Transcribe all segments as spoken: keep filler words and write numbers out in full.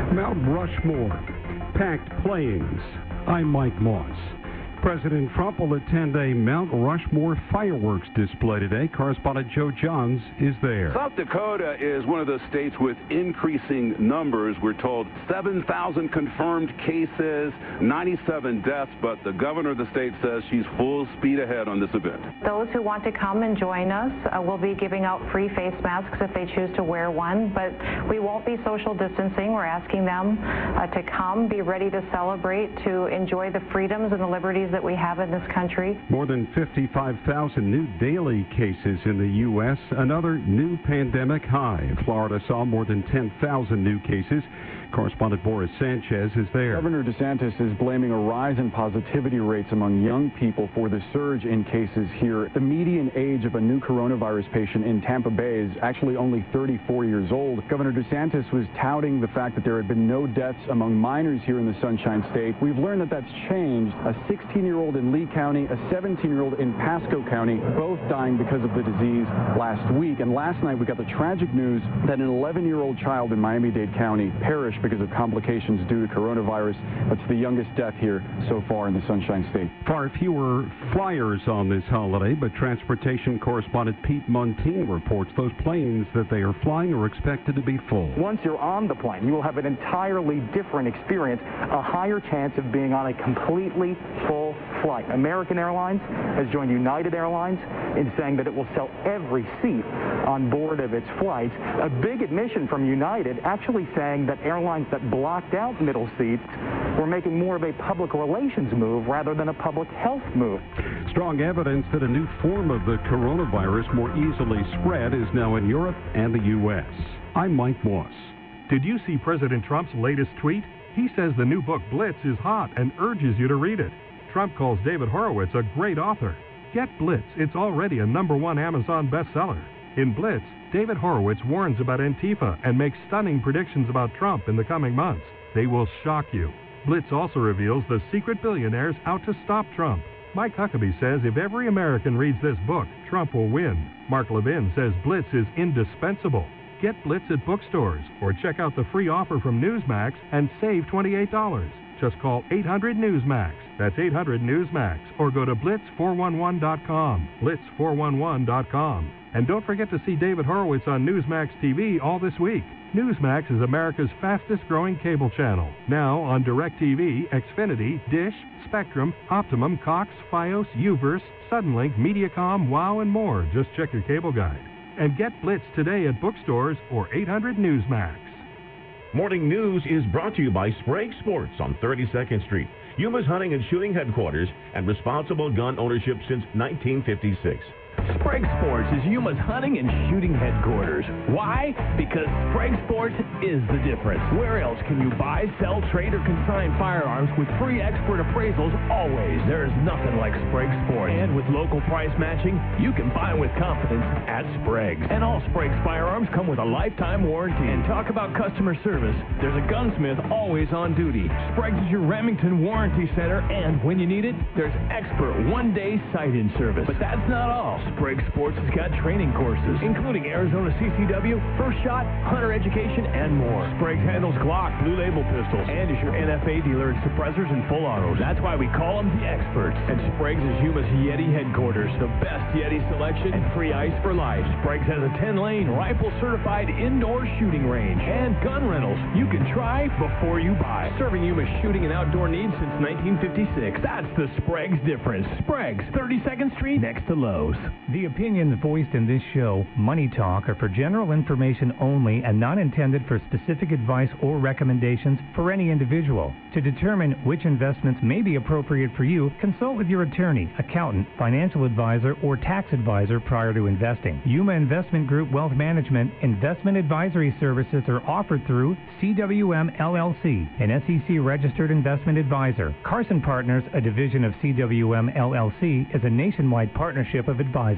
Mount Rushmore, packed planes. I'm Mike Moss. President Trump will attend a Mount Rushmore fireworks display today. Correspondent Joe Johns is there. South Dakota is one of those states with increasing numbers. We're told seven thousand confirmed cases, ninety-seven deaths, but the governor of the state says she's full speed ahead on this event. Those who want to come and join us uh, will be giving out free face masks if they choose to wear one, but we won't be social distancing. We're asking them uh, to come, be ready to celebrate, to enjoy the freedoms and the liberties that we have in this country. More than fifty-five thousand new daily cases in the U S, another new pandemic high. Florida saw more than ten thousand new cases. Correspondent Boris Sanchez is there. Governor DeSantis is blaming a rise in positivity rates among young people for the surge in cases here. The median age of a new coronavirus patient in Tampa Bay is actually only thirty-four years old. Governor DeSantis was touting the fact that there had been no deaths among minors here in the Sunshine State. We've learned that that's changed. A sixteen-year-old in Lee County, a seventeen-year-old in Pasco County, both dying because of the disease last week. And last night we got the tragic news that an eleven-year-old child in Miami-Dade County perished because of complications due to coronavirus. That's the youngest death here so far in the Sunshine State. Far fewer flyers on this holiday, but transportation correspondent Pete Montine reports those planes that they are flying are expected to be full. Once you're on the plane, you will have an entirely different experience, a higher chance of being on a completely full flight. American Airlines has joined United Airlines in saying that it will sell every seat on board of its flights. A big admission from United actually saying that airlines that blocked out middle seats were making more of a public relations move rather than a public health move. Strong evidence that a new form of the coronavirus more easily spread is now in Europe and the U S. I'm Mike Moss. Did you see President Trump's latest tweet? He says the new book Blitz is hot and urges you to read it. Trump calls David Horowitz a great author. Get Blitz. It's already a number one Amazon bestseller. In Blitz, David Horowitz warns about Antifa and makes stunning predictions about Trump in the coming months. They will shock you. Blitz also reveals the secret billionaires out to stop Trump. Mike Huckabee says if every American reads this book, Trump will win. Mark Levin says Blitz is indispensable. Get Blitz at bookstores or check out the free offer from Newsmax and save twenty-eight dollars. Just call eight hundred Newsmax. That's eight hundred Newsmax. Or go to blitz four one one dot com. blitz four one one dot com. And don't forget to see David Horowitz on Newsmax T V all this week. Newsmax is America's fastest growing cable channel. Now on DirecTV, Xfinity, Dish, Spectrum, Optimum, Cox, Fios, Uverse, Suddenlink, Mediacom, WOW, and more. Just check your cable guide. And get Blitz today at bookstores or eight hundred Newsmax. Morning News is brought to you by Sprague Sports on thirty-second Street, Yuma's hunting and shooting headquarters, and responsible gun ownership since nineteen fifty-six. Sprague Sports is Yuma's hunting and shooting headquarters. Why? Because Sprague Sports is the difference. Where else can you buy, sell, trade, or consign firearms with free expert appraisals always? There is nothing like Sprague Sports. And with local price matching, you can buy with confidence at Sprague's. And all Sprague's firearms come with a lifetime warranty. And talk about customer service. There's a gunsmith always on duty. Sprague's is your Remington Warranty Center, and when you need it, there's expert one-day sight-in service. But that's not all. Sprague Sports has got training courses, including Arizona C C W, First Shot, Hunter Education, and more. Sprague handles Glock, Blue Label pistols, and is your N F A dealer in suppressors and full autos. That's why we call them the experts. And Sprague's is Yuma's Yeti headquarters, the best Yeti selection and free ice for life. Sprague's has a ten-lane, rifle-certified indoor shooting range and gun rentals you can try before you buy. Serving Yuma's shooting and outdoor needs since nineteen fifty-six. That's the Sprague's difference. Sprague's, thirty-second Street, next to Lowe's. The opinions voiced in this show, Money Talk, are for general information only and not intended for specific advice or recommendations for any individual. To determine which investments may be appropriate for you, consult with your attorney, accountant, financial advisor, or tax advisor prior to investing. Yuma Investment Group Wealth Management investment advisory services are offered through C W M L L C, an S E C-registered investment advisor. Carson Partners, a division of C W M L L C, is a nationwide partnership of advisors.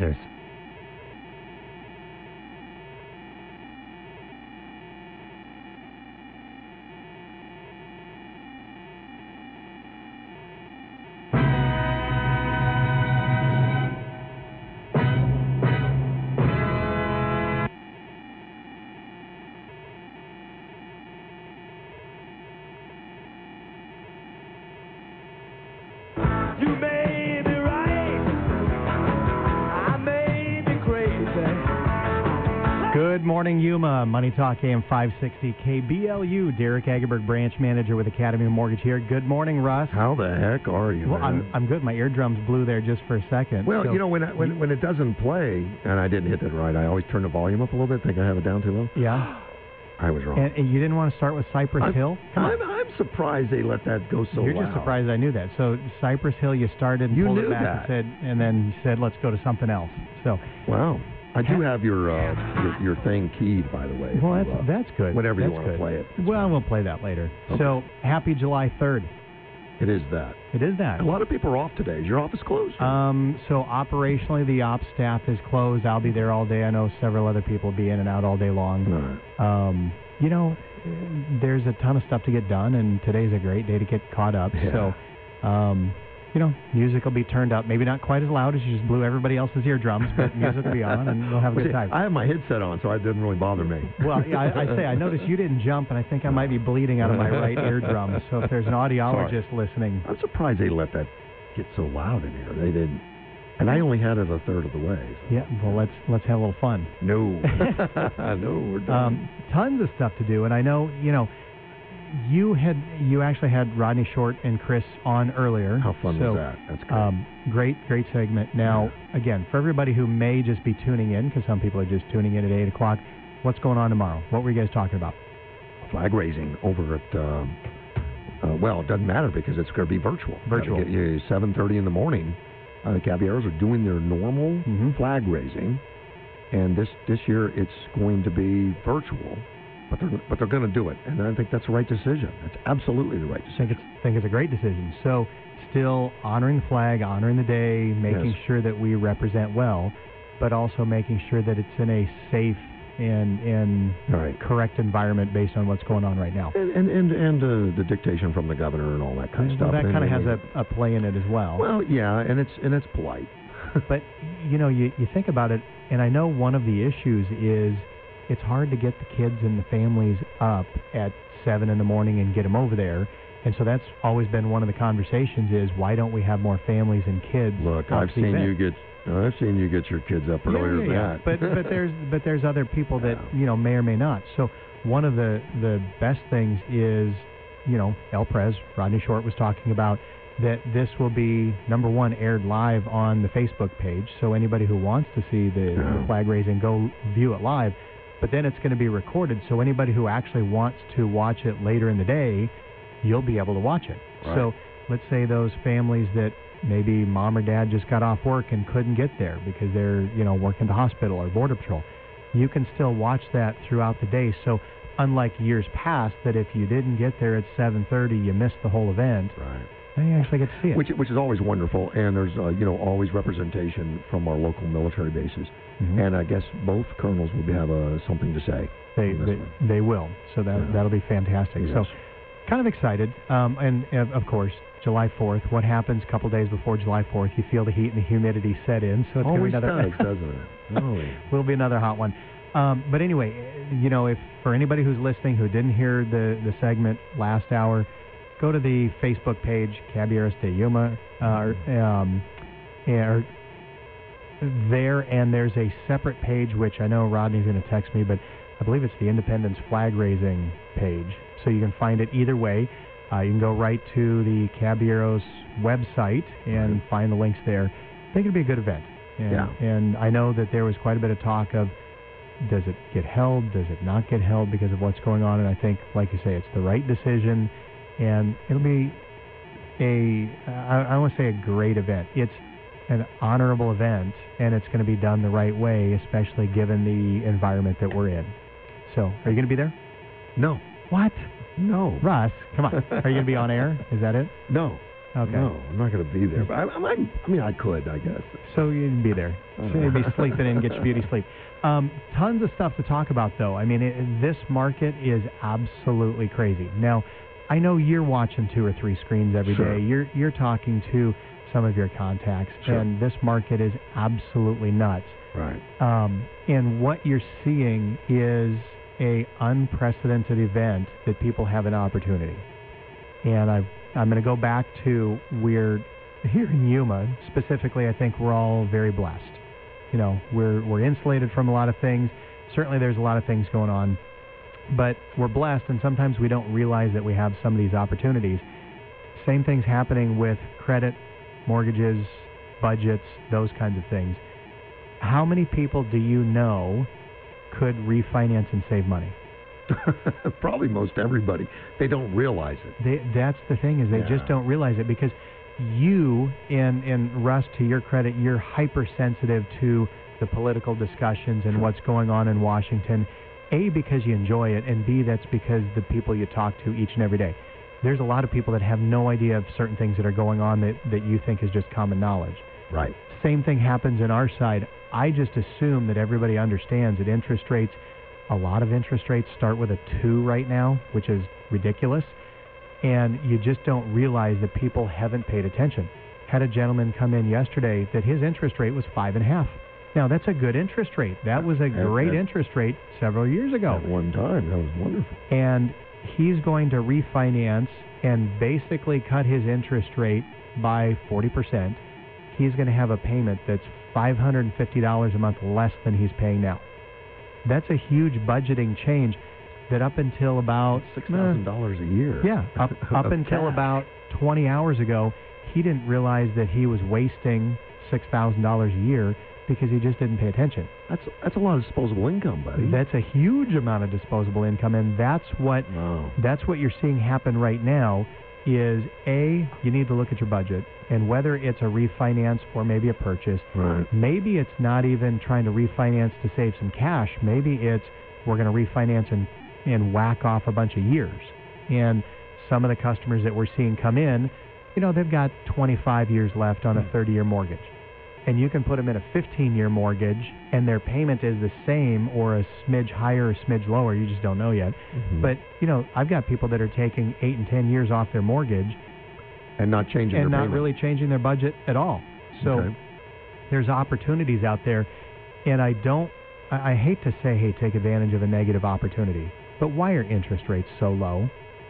Good morning, Yuma. Money Talk A M five sixty K B L U. Derek Agerberg, branch manager with Academy Mortgage here. Good morning, Russ. How the heck are you, Well, man? I'm, I'm good. My eardrums blew there just for a second. Well, so, you know, when, I, when when it doesn't play, and I didn't hit that right, I always turn the volume up a little bit, think I have it down too low. Yeah. I was wrong. And, and you didn't want to start with Cypress I'm, Hill? I'm, I'm surprised they let that go so You're loud. just surprised I knew that. So Cypress Hill, you started and You pulled knew it back that. and said, and then you said, let's go to something else. So. Wow. I do have your uh, your, your thing keyed, by the way. Well, you, that's, uh, that's good. Whenever that's you want good. to play it. Well, we'll play that later. Okay. So, happy July third. It is that. It is that. A lot of people are off today. Is your office closed? Um, so operationally, the ops staff is closed. I'll be there all day. I know several other people will be in and out all day long. Right. Um, you know, there's a ton of stuff to get done, and today's a great day to get caught up. Yeah. So, um, you know, music will be turned up. Maybe not quite as loud as you just blew everybody else's eardrums, but music will be on, and we'll have a Well, good see, time. I have my headset on, so it didn't really bother me. Well, yeah, I, I say, I noticed you didn't jump, and I think I might be bleeding out of my right eardrum. So if there's an audiologist Sorry. listening. I'm surprised they let that get so loud in here. They didn't. And I only had it a third of the way. So. Yeah, well, let's let's have a little fun. No. no, we're done. Um, tons of stuff to do, and I know, you know, you had you actually had Rodney Short and Chris on earlier. How fun so, was that? That's great. Um, great, great segment. Now, again, for everybody who may just be tuning in, because some people are just tuning in at eight o'clock, what's going on tomorrow? What were you guys talking about? Flag raising over at, um, uh, well, it doesn't matter because it's going to be virtual. Virtual. seven thirty in the morning. Uh, the Caballeros are doing their normal Mm-hmm. flag raising, and this, this year it's going to be virtual. But they're, but they're going to do it, and I think that's the right decision. That's absolutely the right I decision. think it's, think it's a great decision. So, still honoring the flag, honoring the day, making Yes. sure that we represent well, but also making sure that it's in a safe and, and Right. correct environment based on what's going on right now. And and and, and uh, the dictation from the governor and all that kind of Well, stuff. that kind of And- has a, a play in it as well. Well, yeah, and it's and it's polite. But, you know, you, you think about it, and I know one of the issues is it's hard to get the kids and the families up at seven in the morning and get them over there. And so that's always been one of the conversations is why don't we have more families and kids? Look, up I've to the seen event? you get I've seen you get your kids up Yeah, earlier yeah, than yeah. that. But but there's but there's other people that you know may or may not. So one of the the best things is, you know, El Prez, Rodney Short was talking about that this will be number one aired live on the Facebook page. So anybody who wants to see the, the flag raising, go view it live. But then it's going to be recorded. So anybody who actually wants to watch it later in the day, you'll be able to watch it. Right. So let's say those families that maybe mom or dad just got off work and couldn't get there because they're, you know, working the hospital or Border Patrol. You can still watch that throughout the day. So unlike years past that if you didn't get there at seven thirty, you missed the whole event. Right. Then you actually get to see it. Which which is always wonderful, and there's uh, you know always representation from our local military bases, Mhm. and I guess both colonels will be, have uh, something to say. They on this they, one. they will. So that Yeah. that'll be fantastic. So Yes. kind of excited. Um, and uh, of course, July fourth. What happens a couple days before July fourth? You feel the heat and the humidity set in. So it's going to Always be another. does, doesn't it? Always. will be another hot one. Um, but anyway, you know, if for anybody who's listening who didn't hear the, the segment last hour, go to the Facebook page, Caballeros de Yuma, uh, um, or there, and there's a separate page, which I know Rodney's going to text me, but I believe it's the Independence Flag Raising page. So you can find it either way. Uh, you can go right to the Caballeros website and Right. find the links there. I think it'll be a good event. And, Yeah. and I know that there was quite a bit of talk of, does it get held, does it not get held because of what's going on? And I think, like you say, it's the right decision, and it'll be a, I, I want to say a great event. It's an honorable event, and it's going to be done the right way, especially given the environment that we're in. So, are you going to be there? No. What? No. Russ, come on. Are you going to be on air? Is that it? No. Okay. No, I'm not going to be there. But I, I, I mean, I could, I guess. So you'd be there. So you'd be sleeping in, get your beauty sleep. Um, tons of stuff to talk about, though. I mean, it, this market is absolutely crazy. Now, I know you're watching two or three screens every Sure. day. You're you're talking to some of your contacts, Sure. and this market is absolutely nuts. Right. Um, and what you're seeing is a unprecedented event that people have an opportunity. And I've, I'm going to go back to we're here in Yuma specifically. I think we're all very blessed. You know, we're we're insulated from a lot of things, certainly there's a lot of things going on, but we're blessed, and sometimes we don't realize that we have some of these opportunities. Same things happening with credit, mortgages, budgets, those kinds of things. How many people do you know could refinance and save money? Probably most everybody. They don't realize it. They, that's the thing, is they Yeah. just don't realize it, because you, and, and Russ, to your credit, you're hypersensitive to the political discussions and what's going on in Washington, A, because you enjoy it, and B, that's because the people you talk to each and every day. There's a lot of people that have no idea of certain things that are going on that, that you think is just common knowledge. Right. Same thing happens in our side. I just assume that everybody understands that interest rates, a lot of interest rates start with a two right now, which is ridiculous, and you just don't realize that people haven't paid attention. Had a gentleman come in yesterday that his interest rate was five and a half. Now, that's a good interest rate. That was a great at, interest rate several years ago. At one time, that was wonderful. And he's going to refinance and basically cut his interest rate by forty percent. He's going to have a payment that's five hundred fifty dollars a month less than he's paying now. That's a huge budgeting change that up until about six thousand dollars uh, a year. Yeah, up, up until cash. about twenty hours ago, he didn't realize that he was wasting six thousand dollars a year because he just didn't pay attention. That's that's a lot of disposable income, buddy. That's a huge amount of disposable income, and that's what wow. that's what you're seeing happen right now. Is A, you need to look at your budget, and whether it's a refinance or maybe a purchase, right. maybe it's not even trying to refinance to save some cash. Maybe it's we're going to refinance and, and whack off a bunch of years. And some of the customers that we're seeing come in, you know, they've got twenty-five years left on a thirty-year mortgage. And you can put them in a fifteen-year mortgage, and their payment is the same or a smidge higher or smidge lower. You just don't know yet. Mm-hmm. But, you know, I've got people that are taking eight and ten years off their mortgage and not changing and their not payment. really changing their budget at all. So okay. there's opportunities out there, and I don't, I, I hate to say, hey, take advantage of a negative opportunity, but why are interest rates so low?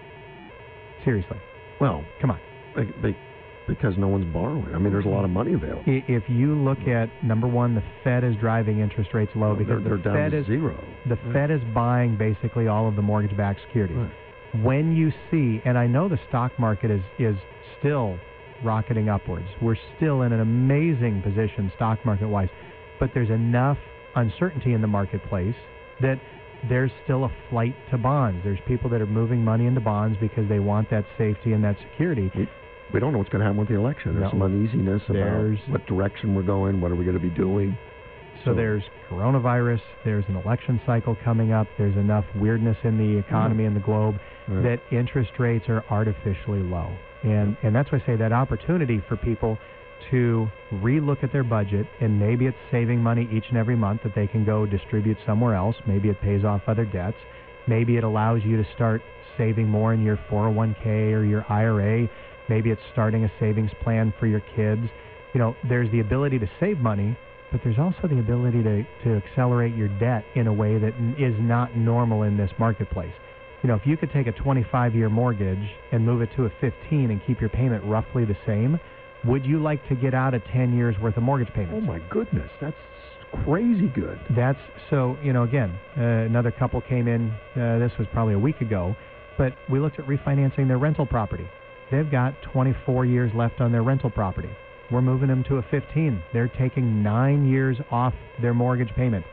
Seriously. Well, come on. They, they, because no one's borrowing. I mean, there's a lot of money available. If you look at, number one, the Fed is driving interest rates low well, because they're, the they're Fed down is to zero. The right. Fed is buying basically all of the mortgage-backed securities. Right. When you see, and I know the stock market is, is still rocketing upwards. We're still in an amazing position stock market-wise, but there's enough uncertainty in the marketplace that there's still a flight to bonds. There's people that are moving money into bonds because they want that safety and that security. We, we don't know what's going to happen with the election. There's No. some uneasiness There's- about what direction we're going, what are we going to be doing. So, so there's coronavirus, there's an election cycle coming up, there's enough weirdness in the economy and the globe right. that interest rates are artificially low. And and that's why I say that opportunity for people to relook at their budget, and maybe it's saving money each and every month that they can go distribute somewhere else. Maybe it pays off other debts. Maybe it allows you to start saving more in your four oh one k or your I R A. Maybe it's starting a savings plan for your kids. You know, there's the ability to save money, but there's also the ability to, to accelerate your debt in a way that n- is not normal in this marketplace. You know, if you could take a twenty-five-year mortgage and move it to a fifteen and keep your payment roughly the same, would you like to get out of ten years worth of mortgage payments? Oh, my goodness. That's crazy good. That's, so, you know, again, uh, another couple came in, uh, this was probably a week ago, but we looked at refinancing their rental property. They've got twenty-four years left on their rental property. We're moving them to a fifteen. They're taking nine years off their mortgage payment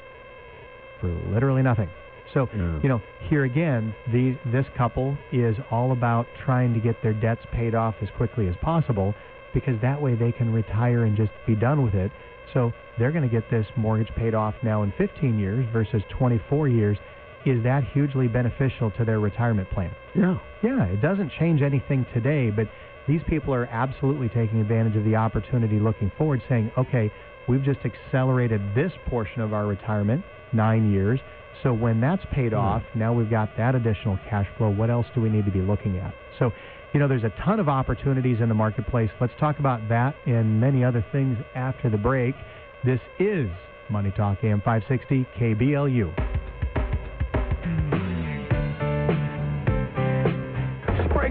for literally nothing. So, yeah. you know, here again, these, this couple is all about trying to get their debts paid off as quickly as possible, because that way they can retire and just be done with it. So they're going to get this mortgage paid off now in fifteen years versus twenty-four years. Is that hugely beneficial to their retirement plan? Yeah. Yeah, it doesn't change anything today, but these people are absolutely taking advantage of the opportunity looking forward, saying, okay, we've just accelerated this portion of our retirement, nine years, so when that's paid mm. off, now we've got that additional cash flow. What else do we need to be looking at? So, you know, there's a ton of opportunities in the marketplace. Let's talk about that and many other things after the break. This is Money Talk A M five sixty K B L U. Sprague Sports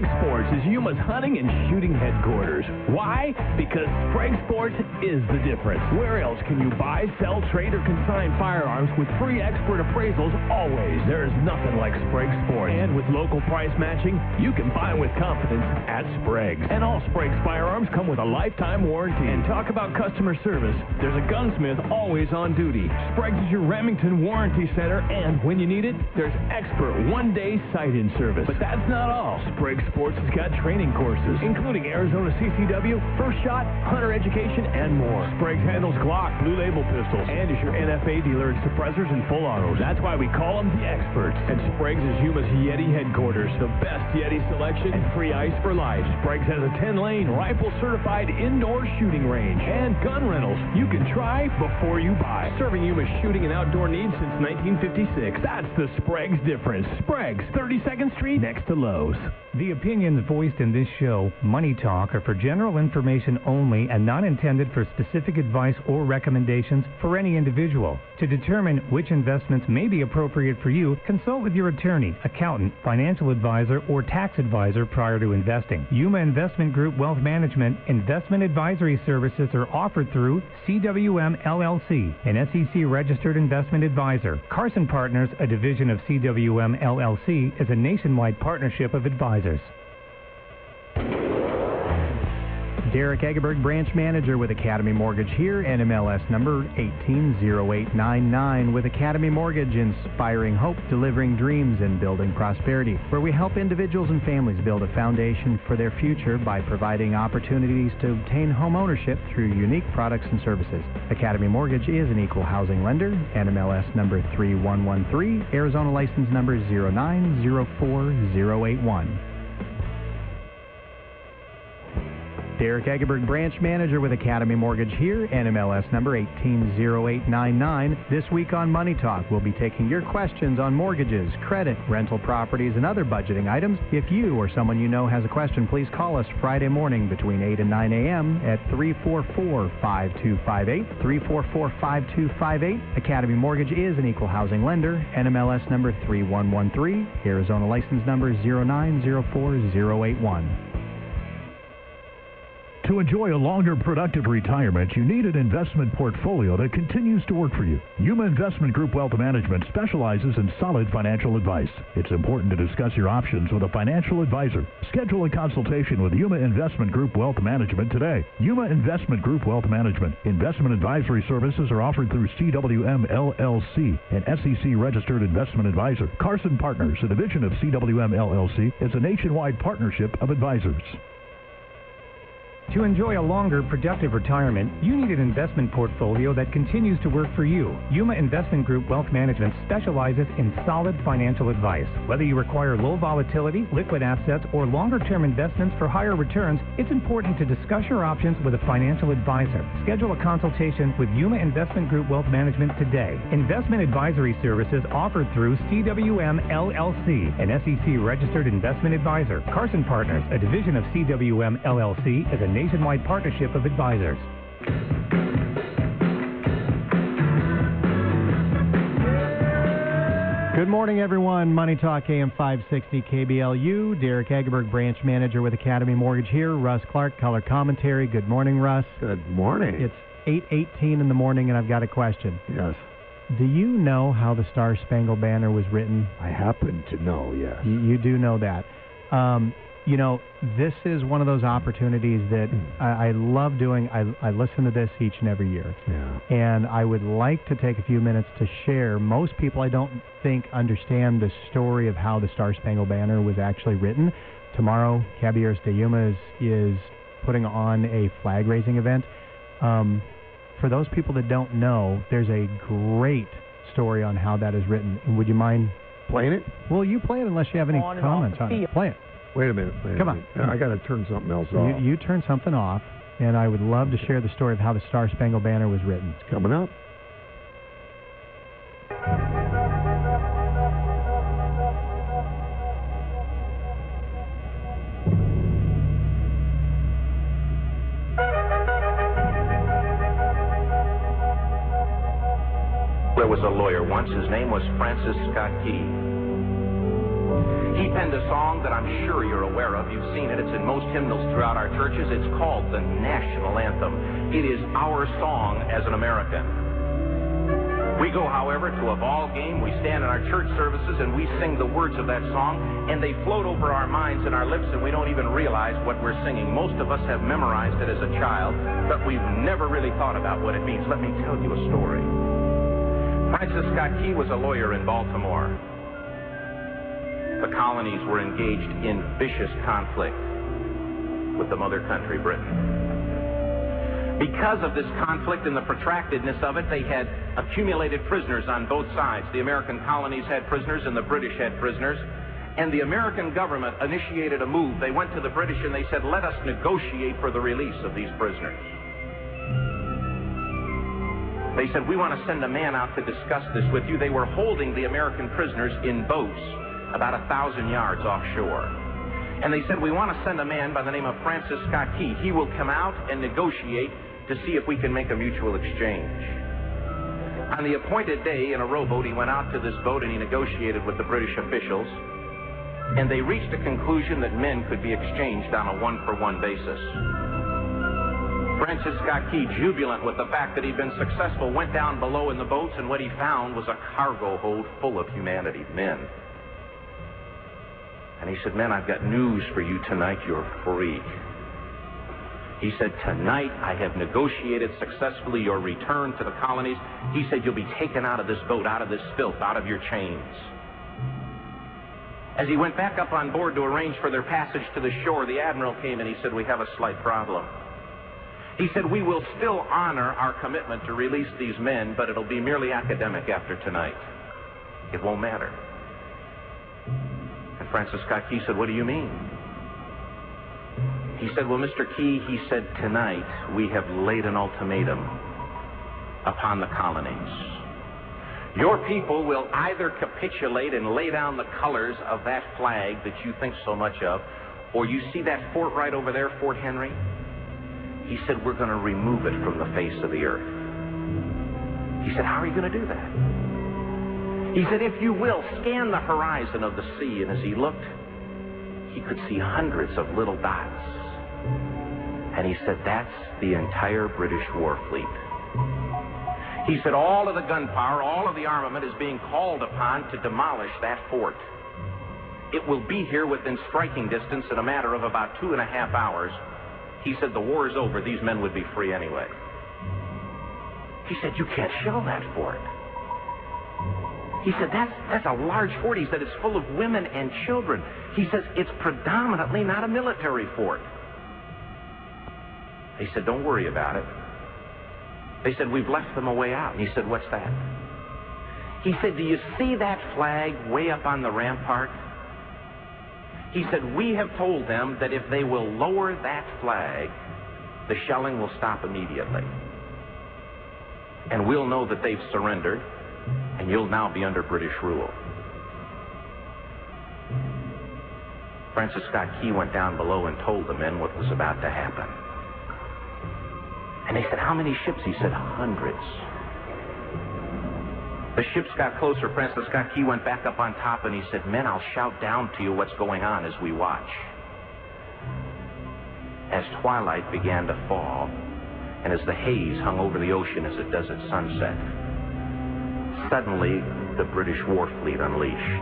is Yuma's hunting and shooting headquarters. Why? Because Sprague Sports is the difference. Where else can you buy, sell, trade, or consign firearms with free expert appraisals always? There is nothing like Sprague Sports. And with local price matching, you can buy with confidence at Sprague's. And all Sprague's firearms come with a lifetime warranty. And talk about customer service. There's a gunsmith always on duty. Sprague's is your Remington Warranty Center, and when you need it, there's expert one-day sight-in service. But that's not all. Sprague Sports has got training courses, including Arizona C C W, First Shot, Hunter Education, and more. Sprague's handles Glock, Blue Label pistols, and is your N F A dealer in suppressors and full autos. That's why we call them the experts. And Sprague's is Yuma's Yeti headquarters, the best Yeti selection and free ice for life. Sprague's has a ten-lane, rifle-certified indoor shooting range and gun rentals. You can try before you buy. Serving Yuma's shooting and outdoor needs since nineteen fifty-six. That's the Sprague's difference. Sprague's, thirty-second Street, next to Lowe's. The opinions voiced in this show, Money Talk, are for general information only and not intended for specific advice or recommendations for any individual. To determine which investments may be appropriate for you, consult with your attorney, accountant, financial advisor, or tax advisor prior to investing. Yuma Investment Group Wealth Management investment advisory services are offered through C W M L L C, an S E C-registered investment advisor. Carson Partners, a division of C W M L L C, is a nationwide partnership of advisors. Derek Egeberg, branch manager with Academy Mortgage here, N M L S number eighteen oh eight nine nine, with Academy Mortgage, inspiring hope, delivering dreams, and building prosperity, where we help individuals and families build a foundation for their future by providing opportunities to obtain home ownership through unique products and services. Academy Mortgage is an equal housing lender, N M L S number three one one three, Arizona license number zero nine zero four zero eight one. Derek Egeberg, branch manager with Academy Mortgage here, N M L S number eighteen oh eight nine nine. This week on Money Talk, we'll be taking your questions on mortgages, credit, rental properties, and other budgeting items. If you or someone you know has a question, please call us Friday morning between eight and nine a.m. at three four four, five two five eight, three four four, five two five eight. Academy Mortgage is an equal housing lender, N M L S number three one one three, Arizona license number zero nine zero four zero eight one. To enjoy a longer, productive retirement, you need an investment portfolio that continues to work for you. Yuma Investment Group Wealth Management specializes in solid financial advice. It's important to discuss your options with a financial advisor. Schedule a consultation with Yuma Investment Group Wealth Management today. Yuma Investment Group Wealth Management. Investment advisory services are offered through C W M L L C, an S E C-registered investment advisor. Carson Partners, a division of C W M L L C, is a nationwide partnership of advisors. To enjoy a longer, productive retirement, you need an investment portfolio that continues to work for you. Yuma Investment Group Wealth Management specializes in solid financial advice. Whether you require low volatility, liquid assets, or longer-term investments for higher returns, it's important to discuss your options with a financial advisor. Schedule a consultation with Yuma Investment Group Wealth Management today. Investment advisory services offered through C W M L L C, an S E C-registered investment advisor. Carson Partners, a division of C W M L L C, is a nationwide partnership of advisors. Good morning, everyone. Money Talk, A M five sixty K B L U. Derek Egeberg, branch manager with Academy Mortgage here. Russ Clark, color commentary. Good morning, Russ. Good morning. It's eight eighteen in the morning, and I've got a question. Yes. Do you know how the Star Spangled Banner was written? I happen to know, yes. You, you do know that. Um, you know, this is one of those opportunities that I, I love doing. I, I listen to this each and every year. Yeah. And I would like to take a few minutes to share. Most people, I don't think, understand the story of how the Star Spangled Banner was actually written. Tomorrow, Caballeros de Yuma is, is putting on a flag-raising event. Um, for those people that don't know, there's a great story on how that is written. Would you mind playing it? Well, you play it unless you have any on comments on it. Play it. Wait a minute. Wait a Come minute. on. I got to turn something else off. You, you turn something off, and I would love to share the story of how the Star Spangled Banner was written. It's coming up. There was a lawyer once. His name was Francis Scott Key. He penned a song that I'm sure you're aware of. You've seen it. It's in most hymnals throughout our churches. It's called the National Anthem. It is our song as an American. We go, however, to a ball game. We stand in our church services and we sing the words of that song, and they float over our minds and our lips, and we don't even realize what we're singing. Most of us have memorized it as a child, but we've never really thought about what it means. Let me tell you a story. Francis Scott Key was a lawyer in Baltimore. The colonies were engaged in vicious conflict with the mother country, Britain. Because of this conflict and the protractedness of it, they had accumulated prisoners on both sides. The American colonies had prisoners and the British had prisoners. And the American government initiated a move. They went to the British and they said, let us negotiate for the release of these prisoners. They said, we want to send a man out to discuss this with you. They were holding the American prisoners in boats about a thousand yards offshore. And they said, we want to send a man by the name of Francis Scott Key. He will come out and negotiate to see if we can make a mutual exchange. On the appointed day in a rowboat, he went out to this boat and he negotiated with the British officials. And they reached a conclusion that men could be exchanged on a one-for-one basis. Francis Scott Key, jubilant with the fact that he'd been successful, went down below in the boats, and what he found was a cargo hold full of humanity, men. And he said, men, I've got news for you tonight. You're free. He said, tonight I have negotiated successfully your return to the colonies. He said, you'll be taken out of this boat, out of this filth, out of your chains. As he went back up on board to arrange for their passage to the shore, the admiral came and he said, we have a slight problem. He said, we will still honor our commitment to release these men, but it'll be merely academic after tonight. It won't matter. And Francis Scott Key said, what do you mean? He said, well, Mister Key, he said, tonight we have laid an ultimatum upon the colonies. Your people will either capitulate and lay down the colors of that flag that you think so much of, or you see that fort right over there, Fort Henry? He said, we're going to remove it from the face of the earth. He said, how are you going to do that? He said, if you will, scan the horizon of the sea. And as he looked, he could see hundreds of little dots. And he said, that's the entire British war fleet. He said, all of the gunpowder, all of the armament is being called upon to demolish that fort. It will be here within striking distance in a matter of about two and a half hours. He said, the war is over. These men would be free anyway. He said, you can't shell that fort. He said, that's, that's a large fort. He said, it's full of women and children. He says, it's predominantly not a military fort. He said, don't worry about it. They said, we've left them a way out. And he said, what's that? He said, do you see that flag way up on the rampart? He said, we have told them that if they will lower that flag, the shelling will stop immediately. And we'll know that they've surrendered, and you'll now be under British rule. Francis Scott Key went down below and told the men what was about to happen. And they said, how many ships? He said, hundreds. The ships got closer. Francis Scott Key went back up on top and he said, men, I'll shout down to you what's going on as we watch. As twilight began to fall, and as the haze hung over the ocean as it does at sunset, suddenly the British war fleet unleashed.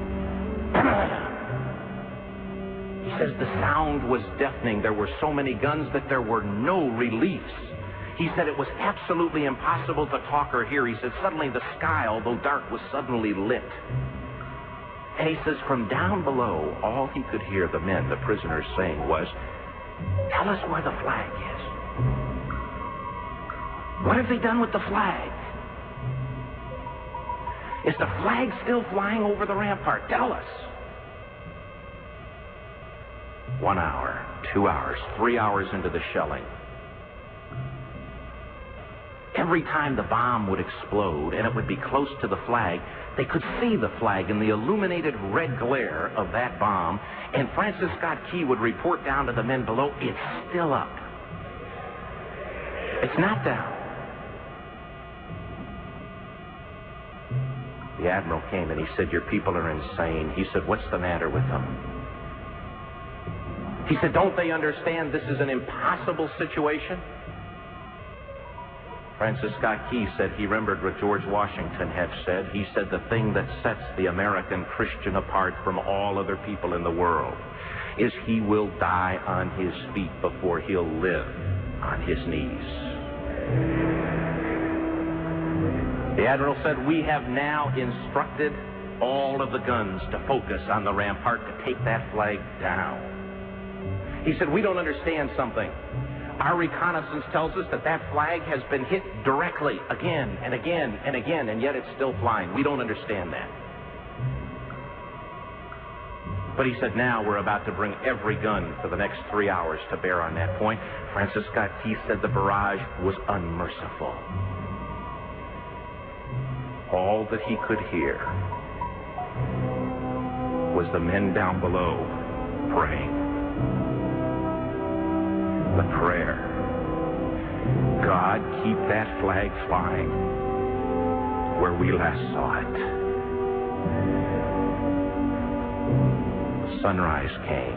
He says the sound was deafening. There were so many guns that there were no reliefs. He said it was absolutely impossible to talk or hear. He said suddenly the sky, although dark, was suddenly lit. And he says from down below, all he could hear the men, the prisoners, saying was, tell us where the flag is. What have they done with the flag? Is the flag still flying over the rampart? Tell us. One hour, two hours, three hours into the shelling, every time the bomb would explode and it would be close to the flag, they could see the flag in the illuminated red glare of that bomb, and Francis Scott Key would report down to the men below, it's still up. It's not down. the admiral came and he said, your people are insane. He said, what's the matter with them? He said, don't they understand this is an impossible situation? Francis Scott Key said he remembered what George Washington had said. He said, the thing that sets the American Christian apart from all other people in the world is he will die on his feet before he'll live on his knees. The admiral said, we have now instructed all of the guns to focus on the rampart to take that flag down. He said, we don't understand something. Our reconnaissance tells us that that flag has been hit directly again and again and again, and yet it's still flying. We don't understand that. But he said, now we're about to bring every gun for the next three hours to bear on that point. Francis Scott Key said the barrage was unmerciful. All that he could hear was the men down below praying. The prayer, God, keep that flag flying where we last saw it. The sunrise came.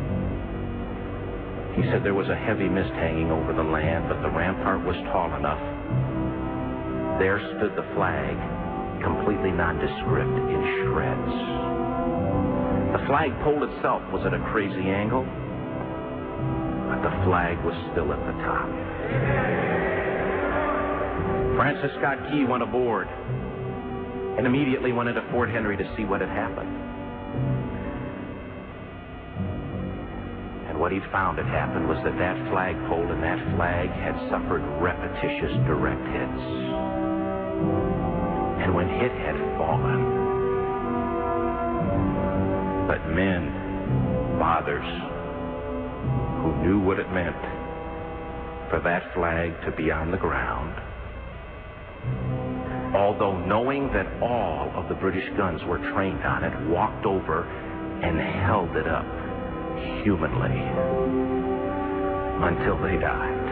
He said there was a heavy mist hanging over the land, but the rampart was tall enough. There stood the flag, completely nondescript, in shreds. The flagpole itself was at a crazy angle, but the flag was still at the top. Francis Scott Key went aboard and immediately went into Fort Henry to see what had happened. And what he'd found had happened was that that flagpole and that flag had suffered repetitious direct hits. And when hit had fallen, but men, fathers, who knew what it meant for that flag to be on the ground, although knowing that all of the British guns were trained on it, walked over and held it up humanly until they died.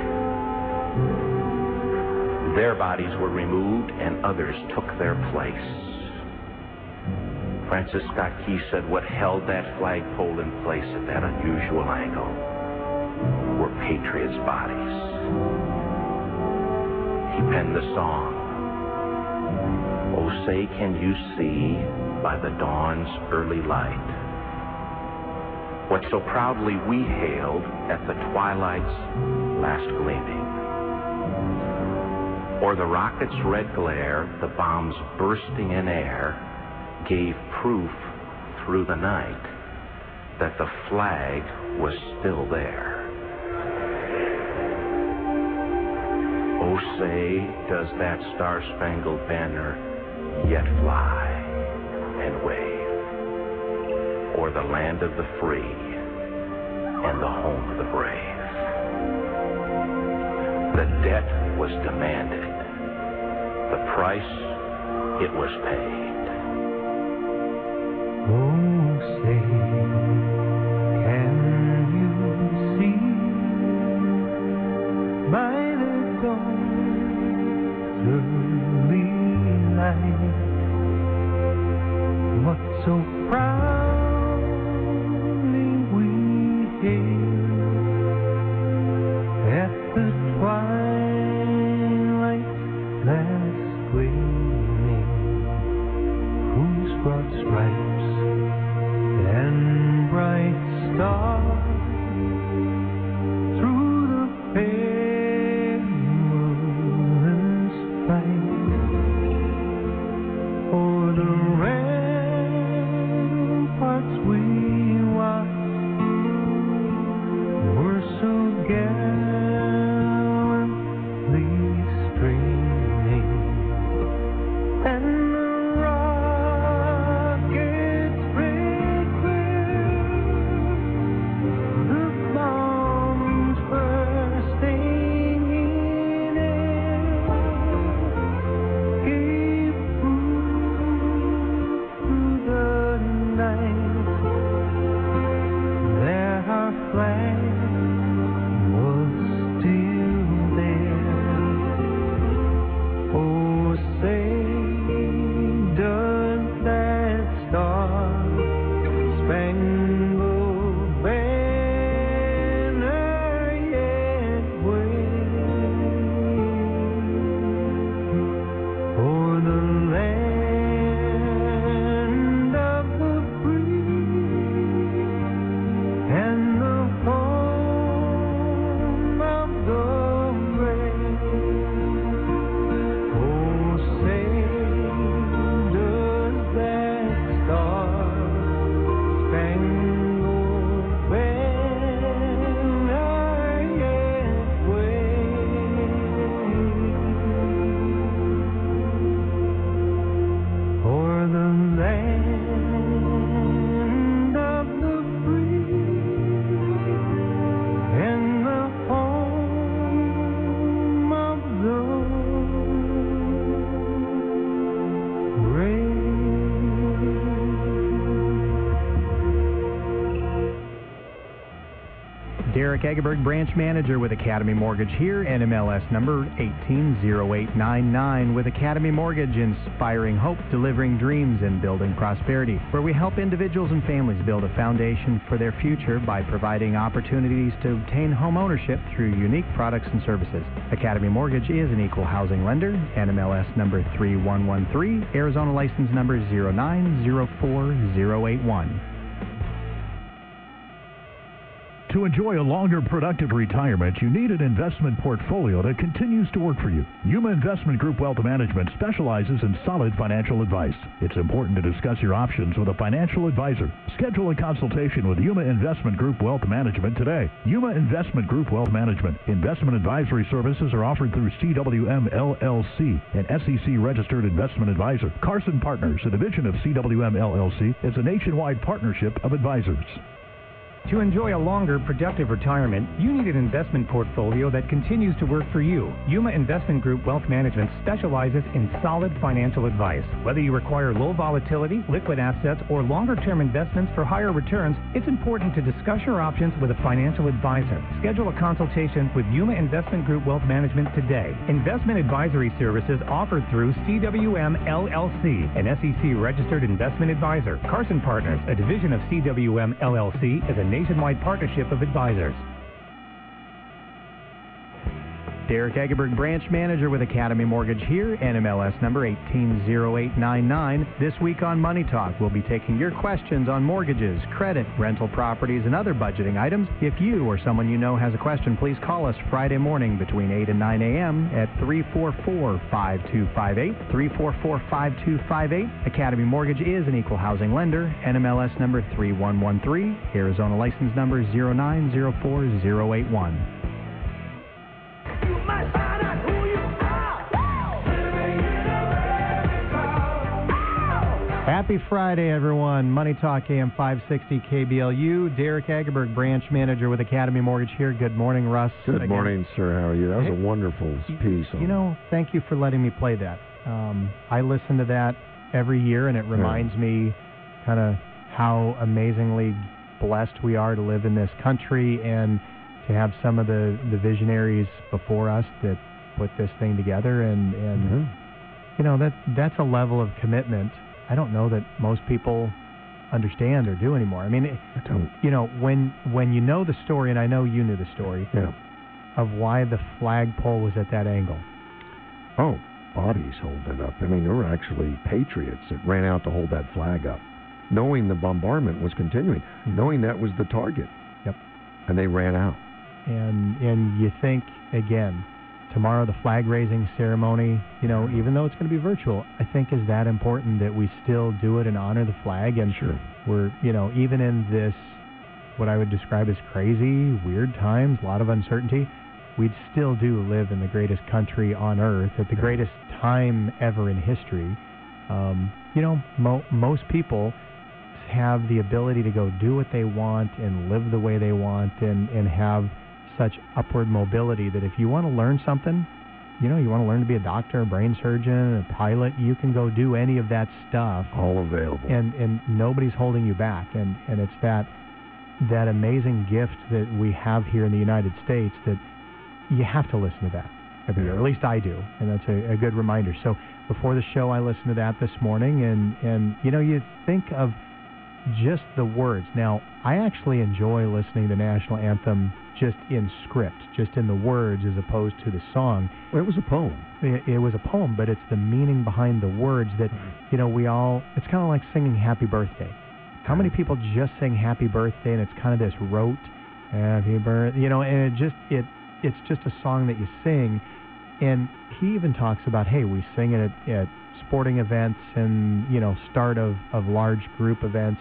Their bodies were removed and others took their place. Francis Scott Key said what held that flagpole in place at that unusual angle were patriots' bodies. He penned the song, "Oh, say can you see by the dawn's early light what so proudly we hailed at the twilight's last gleaming? Or the rocket's red glare, the bombs bursting in air, gave proof through the night that the flag was still there. Oh, say, does that star-spangled banner yet fly and wave o'er the land of the free and the home of the brave? The debt was demanded. The price, it was paid. Oh, say, can you see by the dawn's early light what so proudly we hailed at the twilight's last gleaming, whose broad stripes and bright stars through the perilous fight o'er the ramparts we watched were so gallantly streaming, and the rocket's red glare Derek Egerberg, branch manager with Academy Mortgage here, N M L S number eighteen zero eight nine nine. With Academy Mortgage, inspiring hope, delivering dreams, and building prosperity, where we help individuals and families build a foundation for their future by providing opportunities to obtain home ownership through unique products and services. Academy Mortgage is an equal housing lender, N M L S number three one one three, Arizona license number zero nine zero four zero eight one. To enjoy a longer, productive retirement, you need an investment portfolio that continues to work for you. Yuma Investment Group Wealth Management specializes in solid financial advice. It's important to discuss your options with a financial advisor. Schedule a consultation with Yuma Investment Group Wealth Management today. Yuma Investment Group Wealth Management. Investment advisory services are offered through C W M L L C, an S E C-registered investment advisor. Carson Partners, a division of C W M L L C, is a nationwide partnership of advisors. To enjoy a longer, productive retirement, you need an investment portfolio that continues to work for you. Yuma Investment Group Wealth Management specializes in solid financial advice. Whether you require low volatility, liquid assets, or longer-term investments for higher returns, it's important to discuss your options with a financial advisor. Schedule a consultation with Yuma Investment Group Wealth Management today. Investment advisory services offered through C W M L L C, an S E C-registered investment advisor. Carson Partners, a division of C W M L L C, is a nationwide partnership of advisors. Derek Egerberg, branch manager with Academy Mortgage here, N M L S number eighteen zero eight nine nine. This week on Money Talk, we'll be taking your questions on mortgages, credit, rental properties, and other budgeting items. If you or someone you know has a question, please call us Friday morning between eight and nine a.m. at three four four, five two five eight, three four four, five two five eight. Academy Mortgage is an equal housing lender, N M L S number three one one three, Arizona license number zero nine zero four zero eight one. Happy Friday, everyone. Money Talk, A M five sixty K B L U. Derek Egerberg, branch manager with Academy Mortgage here. Good morning, Russ. Good Again. morning, sir. How are you? That was Hey, a wonderful piece. You know, thank you for letting me play that. Um, I listen to that every year, and it reminds yeah. me kind of how amazingly blessed we are to live in this country and to have some of the, the visionaries before us that put this thing together. And, and mm-hmm. you know, that that's a level of commitment I don't know that most people understand or do anymore. I mean, it, I don't. you know, when when you know the story, and I know you knew the story, yeah. of why the flagpole was at that angle. Oh, bodies holding it up. I mean, there were actually patriots that ran out to hold that flag up, knowing the bombardment was continuing, mm-hmm. knowing that was the target. Yep. And they ran out. And and you think, again, tomorrow the flag raising ceremony, you know, even though it's going to be virtual, I think is that important that we still do it and honor the flag. And sure. we're, you know, even in this, what I would describe as crazy, weird times, a lot of uncertainty, we still do live in the greatest country on earth at the greatest time ever in history. Um, you know, mo- most people have the ability to go do what they want and live the way they want and, and have such upward mobility that if you want to learn something, you know, you want to learn to be a doctor, a brain surgeon, a pilot, you can go do any of that stuff. All available. And and nobody's holding you back. And, and it's that that amazing gift that we have here in the United States that you have to listen to that every year. Or at least I do. And that's a, a good reminder. So before the show, I listened to that this morning. And, and, you know, you think of just the words. Now, I actually enjoy listening to National Anthem just in script, just in the words as opposed to the song. Well, it was a poem. It, it was a poem, but it's the meaning behind the words that, you know, we all, it's kind of like singing Happy Birthday. How many people just sing Happy Birthday and it's kind of this rote, Happy Birthday, you know, and it just, it, it's just a song that you sing. And he even talks about, hey, we sing it at, at sporting events and, you know, start of, of large group events.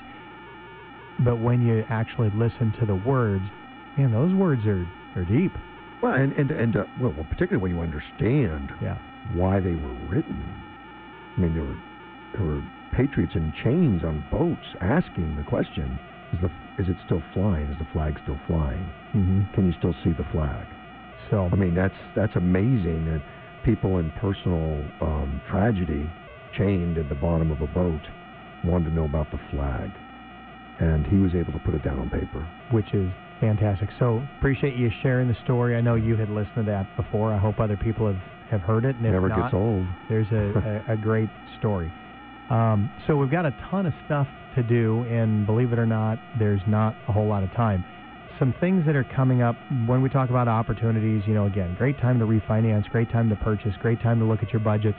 But when you actually listen to the words, man, those words are, are deep. Well, and, and, and uh, well, particularly when you understand yeah. why they were written. I mean, there were, there were patriots in chains on boats asking the question, is, the, is it still flying? Is the flag still flying? Mm-hmm. Can you still see the flag? So I mean, that's that's amazing that people in personal um, tragedy chained at the bottom of a boat wanted to know about the flag. And he was able to put it down on paper. Which is Fantastic. So appreciate you sharing the story. I know you had listened to that before. I hope other people have, have heard it. And if Never not, gets old. There's a, a, a great story. Um, so we've got a ton of stuff to do, and believe it or not, there's not a whole lot of time. Some things that are coming up when we talk about opportunities, you know, again, great time to refinance, great time to purchase, great time to look at your budget.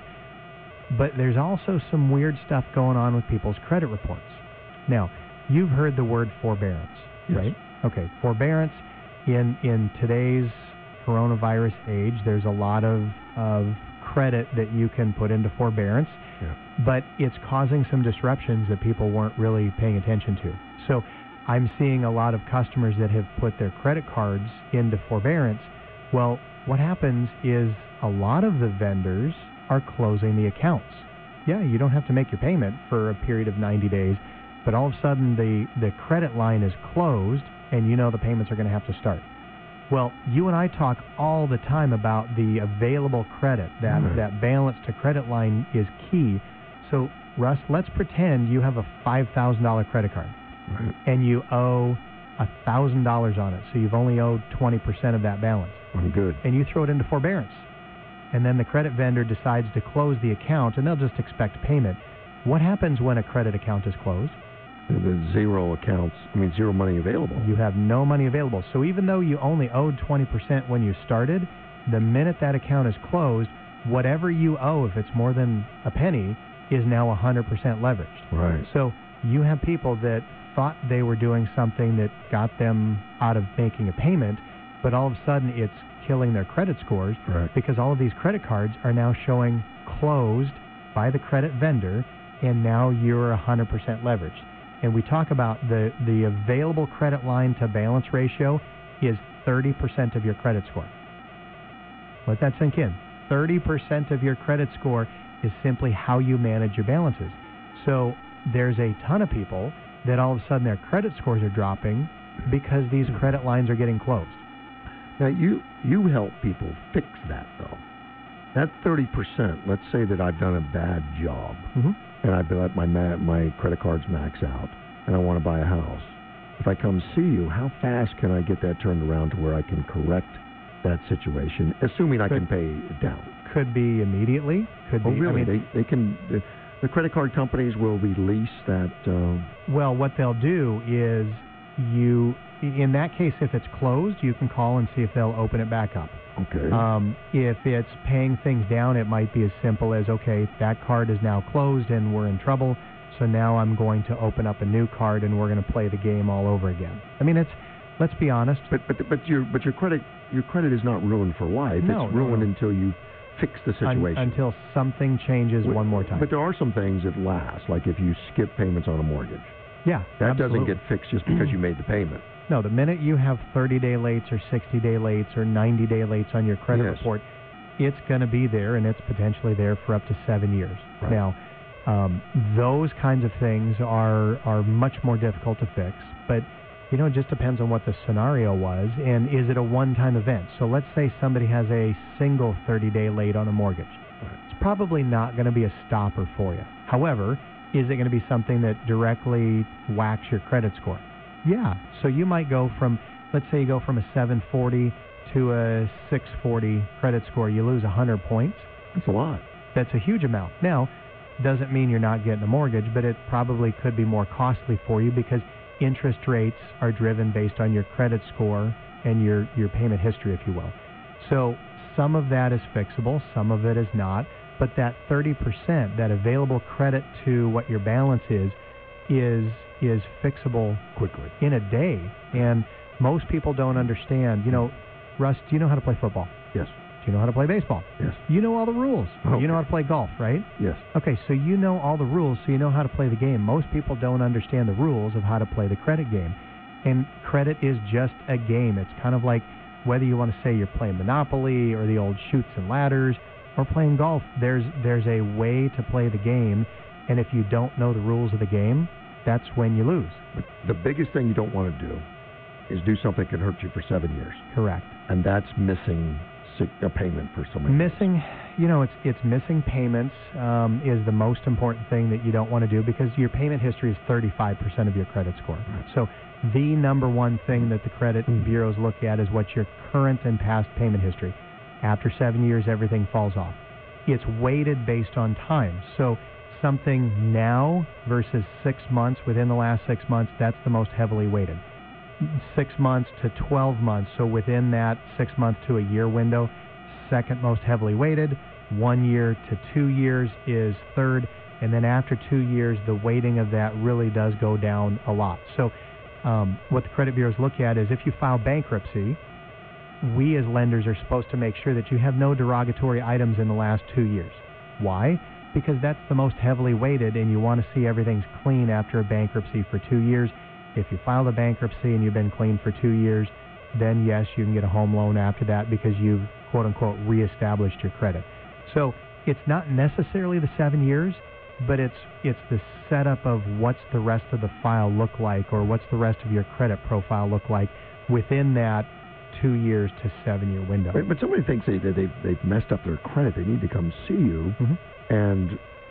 But there's also some weird stuff going on with people's credit reports. Now, you've heard the word forbearance, yes. right? Okay, forbearance in in today's coronavirus age, there's a lot of, of credit that you can put into forbearance, yeah. but it's causing some disruptions that people weren't really paying attention to. So I'm seeing a lot of customers that have put their credit cards into forbearance. Well, what happens is a lot of the vendors are closing the accounts. Yeah, you don't have to make your payment for a period of ninety days, but all of a sudden the, the credit line is closed and you know the payments are going to have to start. Well, you and I talk all the time about the available credit. That, mm-hmm. that balance to credit line is key. So, Russ, let's pretend you have a five thousand dollars credit card. Right. And you owe one thousand dollars on it, so you've only owed twenty percent of that balance. I'm good. And you throw it into forbearance. And then the credit vendor decides to close the account, and they'll just expect payment. What happens when a credit account is closed? The zero accounts, I mean, zero money available. You have no money available. So even though you only owed twenty percent when you started, the minute that account is closed, whatever you owe, if it's more than a penny, is now one hundred percent leveraged. Right. So you have people that thought they were doing something that got them out of making a payment, but all of a sudden it's killing their credit scores. Correct. Because all of these credit cards are now showing closed by the credit vendor, and now you're one hundred percent leveraged. And we talk about the, the available credit line to balance ratio is thirty percent of your credit score. Let that sink in. thirty percent of your credit score is simply how you manage your balances. So there's a ton of people that all of a sudden their credit scores are dropping because these credit lines are getting closed. Now, you, you help people fix that, though. That thirty percent, let's say that I've done a bad job, mm-hmm. and I've let my, ma- my credit cards max out, and I want to buy a house. If I come see you, how fast can I get that turned around to where I can correct that situation, assuming I could, can pay it down? Could be immediately. Could oh, be. really? I mean, they, they can... The, the credit card companies will release that... Uh, well, what they'll do is you... In that case, if it's closed, you can call and see if they'll open it back up. Okay. Um, if it's paying things down, it might be as simple as, okay, that card is now closed and we're in trouble, so now I'm going to open up a new card and we're going to play the game all over again. I mean, it's, let's be honest. But but but your but your credit your credit is not ruined for life. No, it's ruined no, no. until you fix the situation. Un- until something changes well, one more time. But there are some things that last, like if you skip payments on a mortgage. Yeah, That absolutely. doesn't get fixed just because you made the payment. No, the minute you have thirty-day lates or sixty-day lates or ninety-day lates on your credit Yes. report, it's going to be there, and it's potentially there for up to seven years. Right. Now, um, those kinds of things are are much more difficult to fix, but you know, it just depends on what the scenario was, and is it a one-time event? So let's say somebody has a single thirty-day late on a mortgage. Right. It's probably not going to be a stopper for you. However, is it going to be something that directly whacks your credit score? Yeah. So you might go from, let's say you go from a seven forty to a six forty credit score. You lose one hundred points. That's a lot. That's a huge amount. Now, doesn't mean you're not getting a mortgage, but it probably could be more costly for you because interest rates are driven based on your credit score and your, your payment history, if you will. So some of that is fixable, some of it is not, but that thirty percent, that available credit to what your balance is, is is fixable quickly in a day. And most people don't understand. You know, Russ, do you know how to play football? Yes. Do you know how to play baseball? Yes. You know all the rules. Okay. You know how to play golf, right? Yes. Okay, so you know all the rules, so you know how to play the game. Most people don't understand the rules of how to play the credit game. And credit is just a game. It's kind of like whether you want to say you're playing Monopoly or the old Chutes and Ladders or playing golf. There's there's a way to play the game, and if you don't know the rules of the game, that's when you lose. But the biggest thing you don't want to do is do something that can hurt you for seven years. Correct. And that's missing sick, a payment for so many Missing, you know, it's it's missing payments um, is the most important thing that you don't want to do because your payment history is thirty-five percent of your credit score. Right. So the number one thing that the credit bureaus look at is what's your current and past payment history. After seven years, everything falls off. It's weighted based on time. So something now versus six months, within the last six months, that's the most heavily weighted. Six months to twelve months, so within that six month to a year window, second most heavily weighted. One year to two years is third. And then after two years, the weighting of that really does go down a lot. So um, what the credit bureaus look at is if you file bankruptcy, we as lenders are supposed to make sure that you have no derogatory items in the last two years. Why? Because that's the most heavily weighted, and you want to see everything's clean after a bankruptcy for two years. If you file a bankruptcy and you've been clean for two years, then yes, you can get a home loan after that because you've, quote-unquote, reestablished your credit. So it's not necessarily the seven years, but it's it's the setup of what's the rest of the file look like, or what's the rest of your credit profile look like within that two years to seven year window. But, but somebody thinks they, that they've, they've messed up their credit. They need to come see you, mm-hmm. and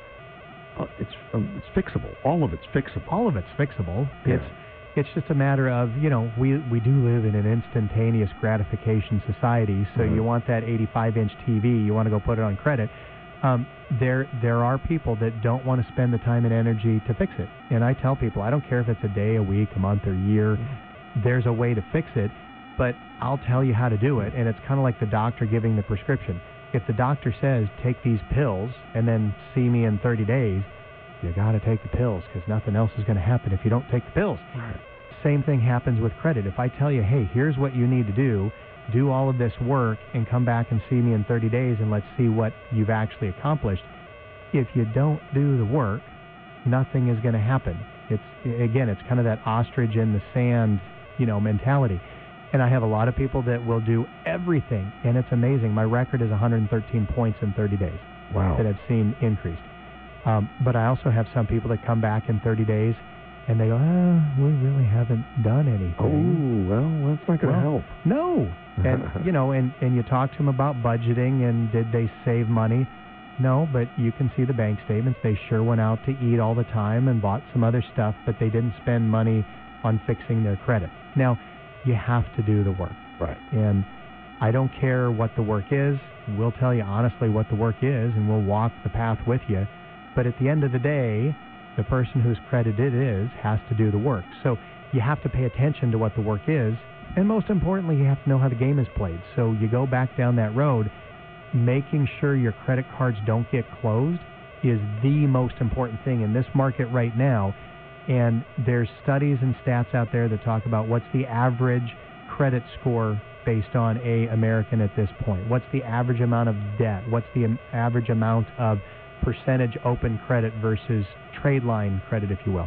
uh, it's um, it's fixable. All of it's fixable. All of it's fixable. Yeah. It's it's just a matter of, you know, we we do live in an instantaneous gratification society, so mm-hmm. you want that eighty-five inch T V, you want to go put it on credit. Um, there there are people that don't want to spend the time and energy to fix it. And I tell people, I don't care if it's a day, a week, a month, or a year, mm-hmm. there's a way to fix it, but I'll tell you how to do it. And it's kind of like the doctor giving the prescription. If the doctor says, take these pills and then see me in thirty days, you got to take the pills because nothing else is going to happen if you don't take the pills. Right. Same thing happens with credit. If I tell you, hey, here's what you need to do, do all of this work and come back and see me in thirty days and let's see what you've actually accomplished. If you don't do the work, nothing is going to happen. It's, again, it's kind of that ostrich in the sand, you know, mentality. And I have a lot of people that will do everything, and it's amazing. My record is one hundred thirteen points in thirty days. Wow. That I've seen increased. Um, but I also have some people that come back in thirty days and they go, oh, we really haven't done anything. Oh, well, that's not going to well, help. No. And, you know, and, and you talk to them about budgeting and did they save money? No, but you can see the bank statements. They sure went out to eat all the time and bought some other stuff, but they didn't spend money on fixing their credit. Now, you have to do the work. Right. And I don't care what the work is. We'll tell you honestly what the work is, and we'll walk the path with you. But at the end of the day, the person whose credit it is has to do the work. So you have to pay attention to what the work is, and most importantly, you have to know how the game is played. So you go back down that road, making sure your credit cards don't get closed is the most important thing in this market right now. And there's studies and stats out there that talk about what's the average credit score based on a American at this point. What's the average amount of debt? What's the average amount of percentage open credit versus trade line credit, if you will?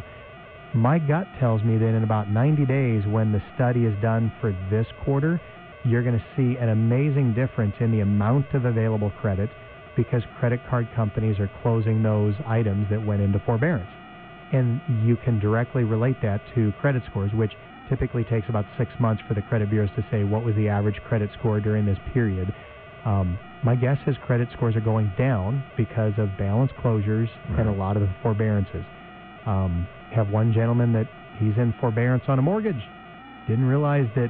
My gut tells me that in about ninety days, when the study is done for this quarter, you're going to see an amazing difference in the amount of available credit because credit card companies are closing those items that went into forbearance. And you can directly relate that to credit scores, which typically takes about six months for the credit bureaus to say what was the average credit score during this period. Um, my guess is credit scores are going down because of balance closures right. and a lot of the forbearances. Um, have one gentleman that he's in forbearance on a mortgage. Didn't realize that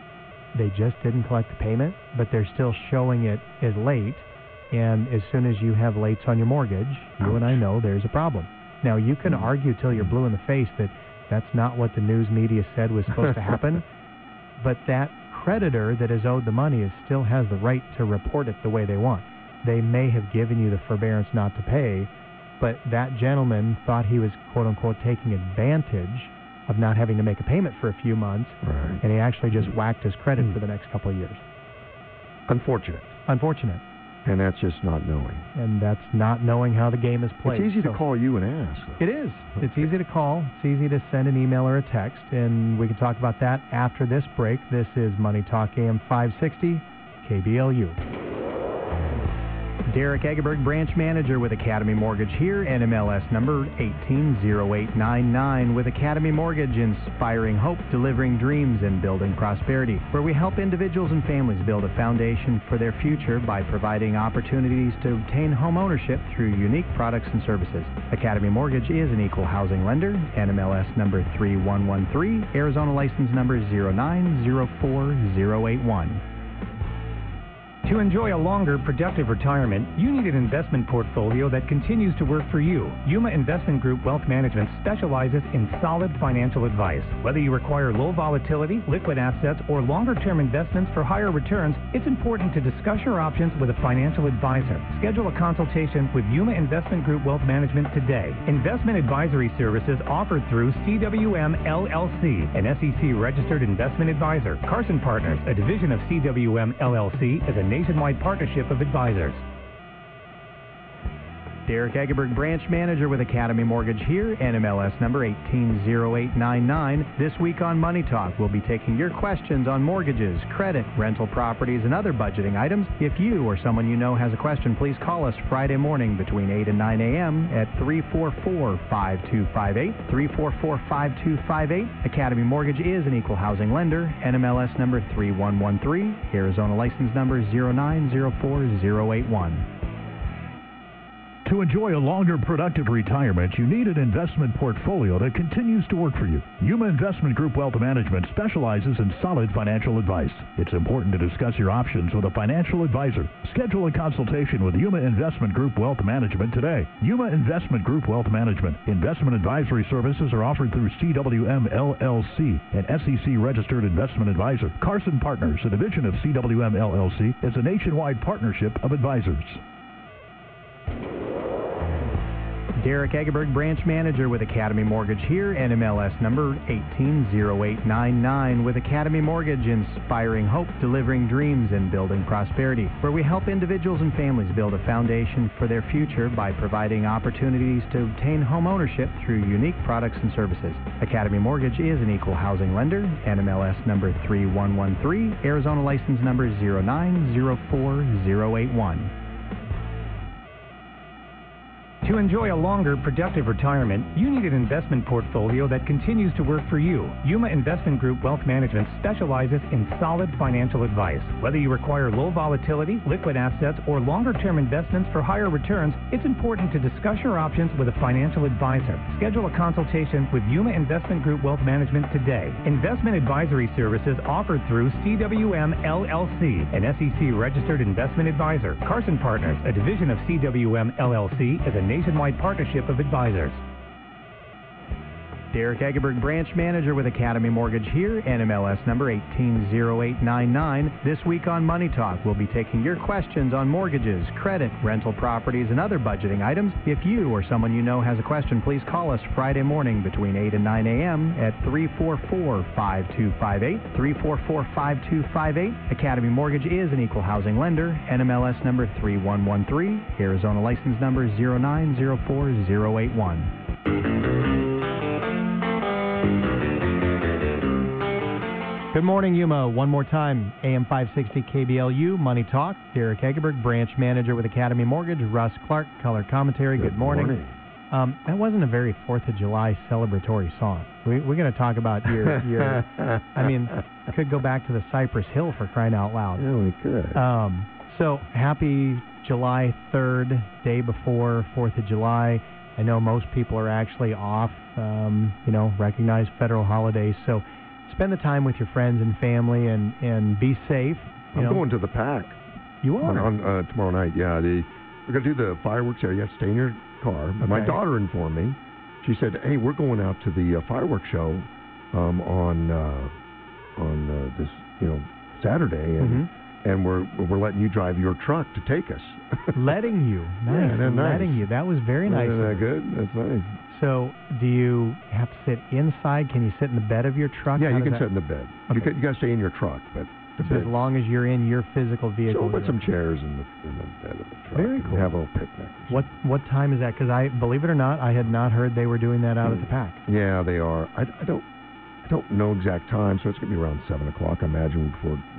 they just didn't collect the payment, but they're still showing it as late. And as soon as you have lates on your mortgage, Ouch. you and I know there's a problem. Now, you can mm-hmm. argue till you're blue in the face that that's not what the news media said was supposed to happen, but that creditor that is owed the money is still has the right to report it the way they want. They may have given you the forbearance not to pay, but that gentleman thought he was, quote-unquote, taking advantage of not having to make a payment for a few months, right. and he actually just whacked his credit mm. for the next couple of years. Unfortunate. Unfortunate. And that's just not knowing. And that's not knowing how the game is played. It's easy so to call you and ask. It is. It's easy to call. It's easy to send an email or a text, and we can talk about that after this break. This is Money Talk A M five sixty, K B L U. Derek Egeberg, branch manager with Academy Mortgage here, N M L S number eighteen zero eight nine nine. With Academy Mortgage, inspiring hope, delivering dreams, and building prosperity, where we help individuals and families build a foundation for their future by providing opportunities to obtain home ownership through unique products and services. Academy Mortgage is an equal housing lender, N M L S number three one one three, Arizona license number zero nine zero four zero eight one. To enjoy a longer, productive retirement, you need an investment portfolio that continues to work for you. Yuma Investment Group Wealth Management specializes in solid financial advice. Whether you require low volatility, liquid assets, or longer-term investments for higher returns, it's important to discuss your options with a financial advisor. Schedule a consultation with Yuma Investment Group Wealth Management today. Investment advisory services offered through C W M L L C, an S E C-registered investment advisor. Carson Partners, a division of C W M L L C, is a nationwide partnership of advisors. Derek Egeberg, branch manager with Academy Mortgage here, N M L S number eighteen zero eight nine nine. This week on Money Talk, we'll be taking your questions on mortgages, credit, rental properties, and other budgeting items. If you or someone you know has a question, please call us Friday morning between eight and nine a.m. at three four four, five two five eight, three four four, five two five eight. Academy Mortgage is an equal housing lender, N M L S number three one one three, Arizona license number zero nine zero four zero eight one. To enjoy a longer, productive retirement, you need an investment portfolio that continues to work for you. Yuma Investment Group Wealth Management specializes in solid financial advice. It's important to discuss your options with a financial advisor. Schedule a consultation with Yuma Investment Group Wealth Management today. Yuma Investment Group Wealth Management. Investment advisory services are offered through C W M L L C, an S E C-registered investment advisor. Carson Partners, a division of C W M L L C, is a nationwide partnership of advisors. Derek Egeberg, branch manager with Academy Mortgage here, N M L S number eighteen zero eight nine nine. With Academy Mortgage, inspiring hope, delivering dreams, and building prosperity, where we help individuals and families build a foundation for their future by providing opportunities to obtain home ownership through unique products and services. Academy Mortgage is an equal housing lender, N M L S number three one one three, Arizona license number zero nine zero four zero eight one. To enjoy a longer, productive retirement, you need an investment portfolio that continues to work for you. Yuma Investment Group Wealth Management specializes in solid financial advice. Whether you require low volatility, liquid assets, or longer-term investments for higher returns, it's important to discuss your options with a financial advisor. Schedule a consultation with Yuma Investment Group Wealth Management today. Investment advisory services offered through C W M L L C, an S E C-registered investment advisor. Carson Partners, a division of C W M L L C, is a nationwide partnership of advisors. Derek Egeberg, branch manager with Academy Mortgage here, N M L S number eighteen zero eight nine nine. This week on Money Talk, we'll be taking your questions on mortgages, credit, rental properties, and other budgeting items. If you or someone you know has a question, please call us Friday morning between eight and nine a.m. at three four four, five two five eight, three four four, five two five eight. Academy Mortgage is an equal housing lender, N M L S number three one one three, Arizona license number zero nine zero four zero eight one. Good morning, Yuma. One more time, A M five sixty K B L U, Money Talk. Derek Egeberg, branch manager with Academy Mortgage. Russ Clark, color commentary. Good, Good morning. morning. Um, that wasn't a very fourth of July celebratory song. We, we're going to talk about your, your I mean, could go back to the Cypress Hill for crying out loud. Yeah, we could. Um, so, happy July third, day before fourth of July. I know most people are actually off, um, you know, recognized federal holidays. So, spend the time with your friends and family and, and be safe. I'm know. going to the PAC. You are? On, on, uh, tomorrow night, yeah. The, we're going to do the fireworks there. You have to stay in your car. But okay. My daughter informed me. She said, hey, we're going out to the uh, fireworks show um, on uh, on uh, this, you know, Saturday. And, mm-hmm. and we're we're letting you drive your truck to take us. Letting you? Nice. Yeah, nice. Letting you. That was very nice. Isn't that good? That's nice. So, do you have to sit inside? Can you sit in the bed of your truck? Yeah, How you can that... sit in the bed. Okay. You, can, you got to stay in your truck, but so as long as you're in your physical vehicle. So we'll put some chairs in the, in the bed of the truck. Very cool. Have a little picnic. What what time is that? Because I believe it or not, I had not heard they were doing that out mm. at the PAC. Yeah, they are. I, I don't I don't know exact time, so it's gonna be around seven o'clock. I imagine before you know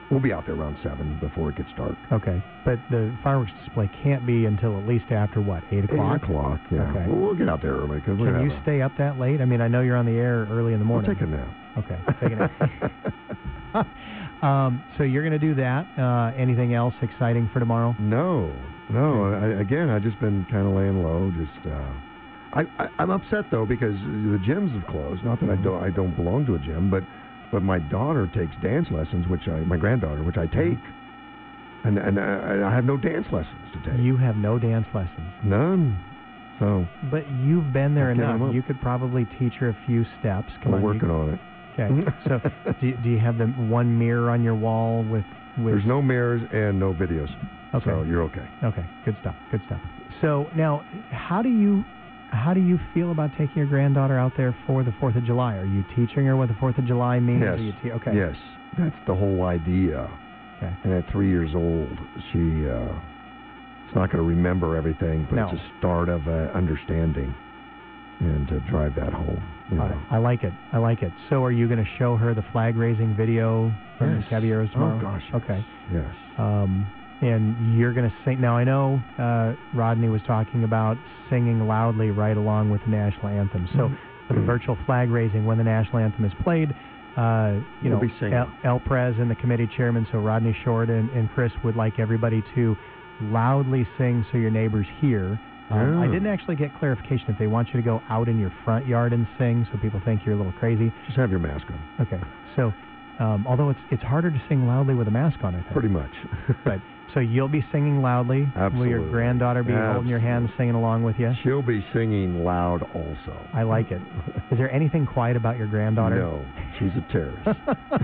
We'll be out there around seven before it gets dark. Okay, but the fireworks display can't be until at least after what, eight o'clock? Eight o'clock. Yeah. Okay. Well, we'll get out there early. Cause Can you stay up that late? I mean, I know you're on the air early in the morning. We'll take a nap. Okay, take a nap. um, so you're going to do that. Uh, anything else exciting for tomorrow? No, no. I, again, I've just been kind of laying low. Just, uh, I, I, I'm upset though because the gyms have closed. Not that I don't, I don't belong to a gym, but, but my daughter takes dance lessons, which I, my granddaughter, which I take, and and I, I have no dance lessons to take. You have no dance lessons. None. So. But you've been there I'll get 'em enough. up. You could probably teach her a few steps. Come We're on, working you, on it. Okay. So, do, do you have the one mirror on your wall with? with There's no mirrors and no videos. Okay. So you're okay. Okay. Good stuff. Good stuff. So now, how do you, how do you feel about taking your granddaughter out there for the Fourth of July? Are you teaching her what the Fourth of July means? Yes. Are you te- okay. Yes. That's the whole idea. Okay. And at three years old, she uh, is not going to remember everything, but No. it's a start of uh, understanding, and to drive that home. You All know. right. I like it. I like it. So, are you going to show her the flag raising video from Yes. the Caballeros tomorrow? Oh gosh. Okay. Yes. Um, and you're going to sing. Now, I know uh, Rodney was talking about singing loudly right along with the national anthem. So, for the virtual flag raising, when the national anthem is played, uh, you We'll know, be singing. El, El Prez and the committee chairman, so Rodney Short and, and Chris would like everybody to loudly sing so your neighbors hear. Um, Yeah. I didn't actually get clarification if they want you to go out in your front yard and sing so people think you're a little crazy. Just have your mask on. Okay. So, um, although it's it's harder to sing loudly with a mask on, I think. Pretty much. But so you'll be singing loudly. Will your Absolutely. granddaughter be holding your hand, singing along with you? She'll be singing loud also. I like it. Is there anything quiet about your granddaughter? No, she's a terrorist.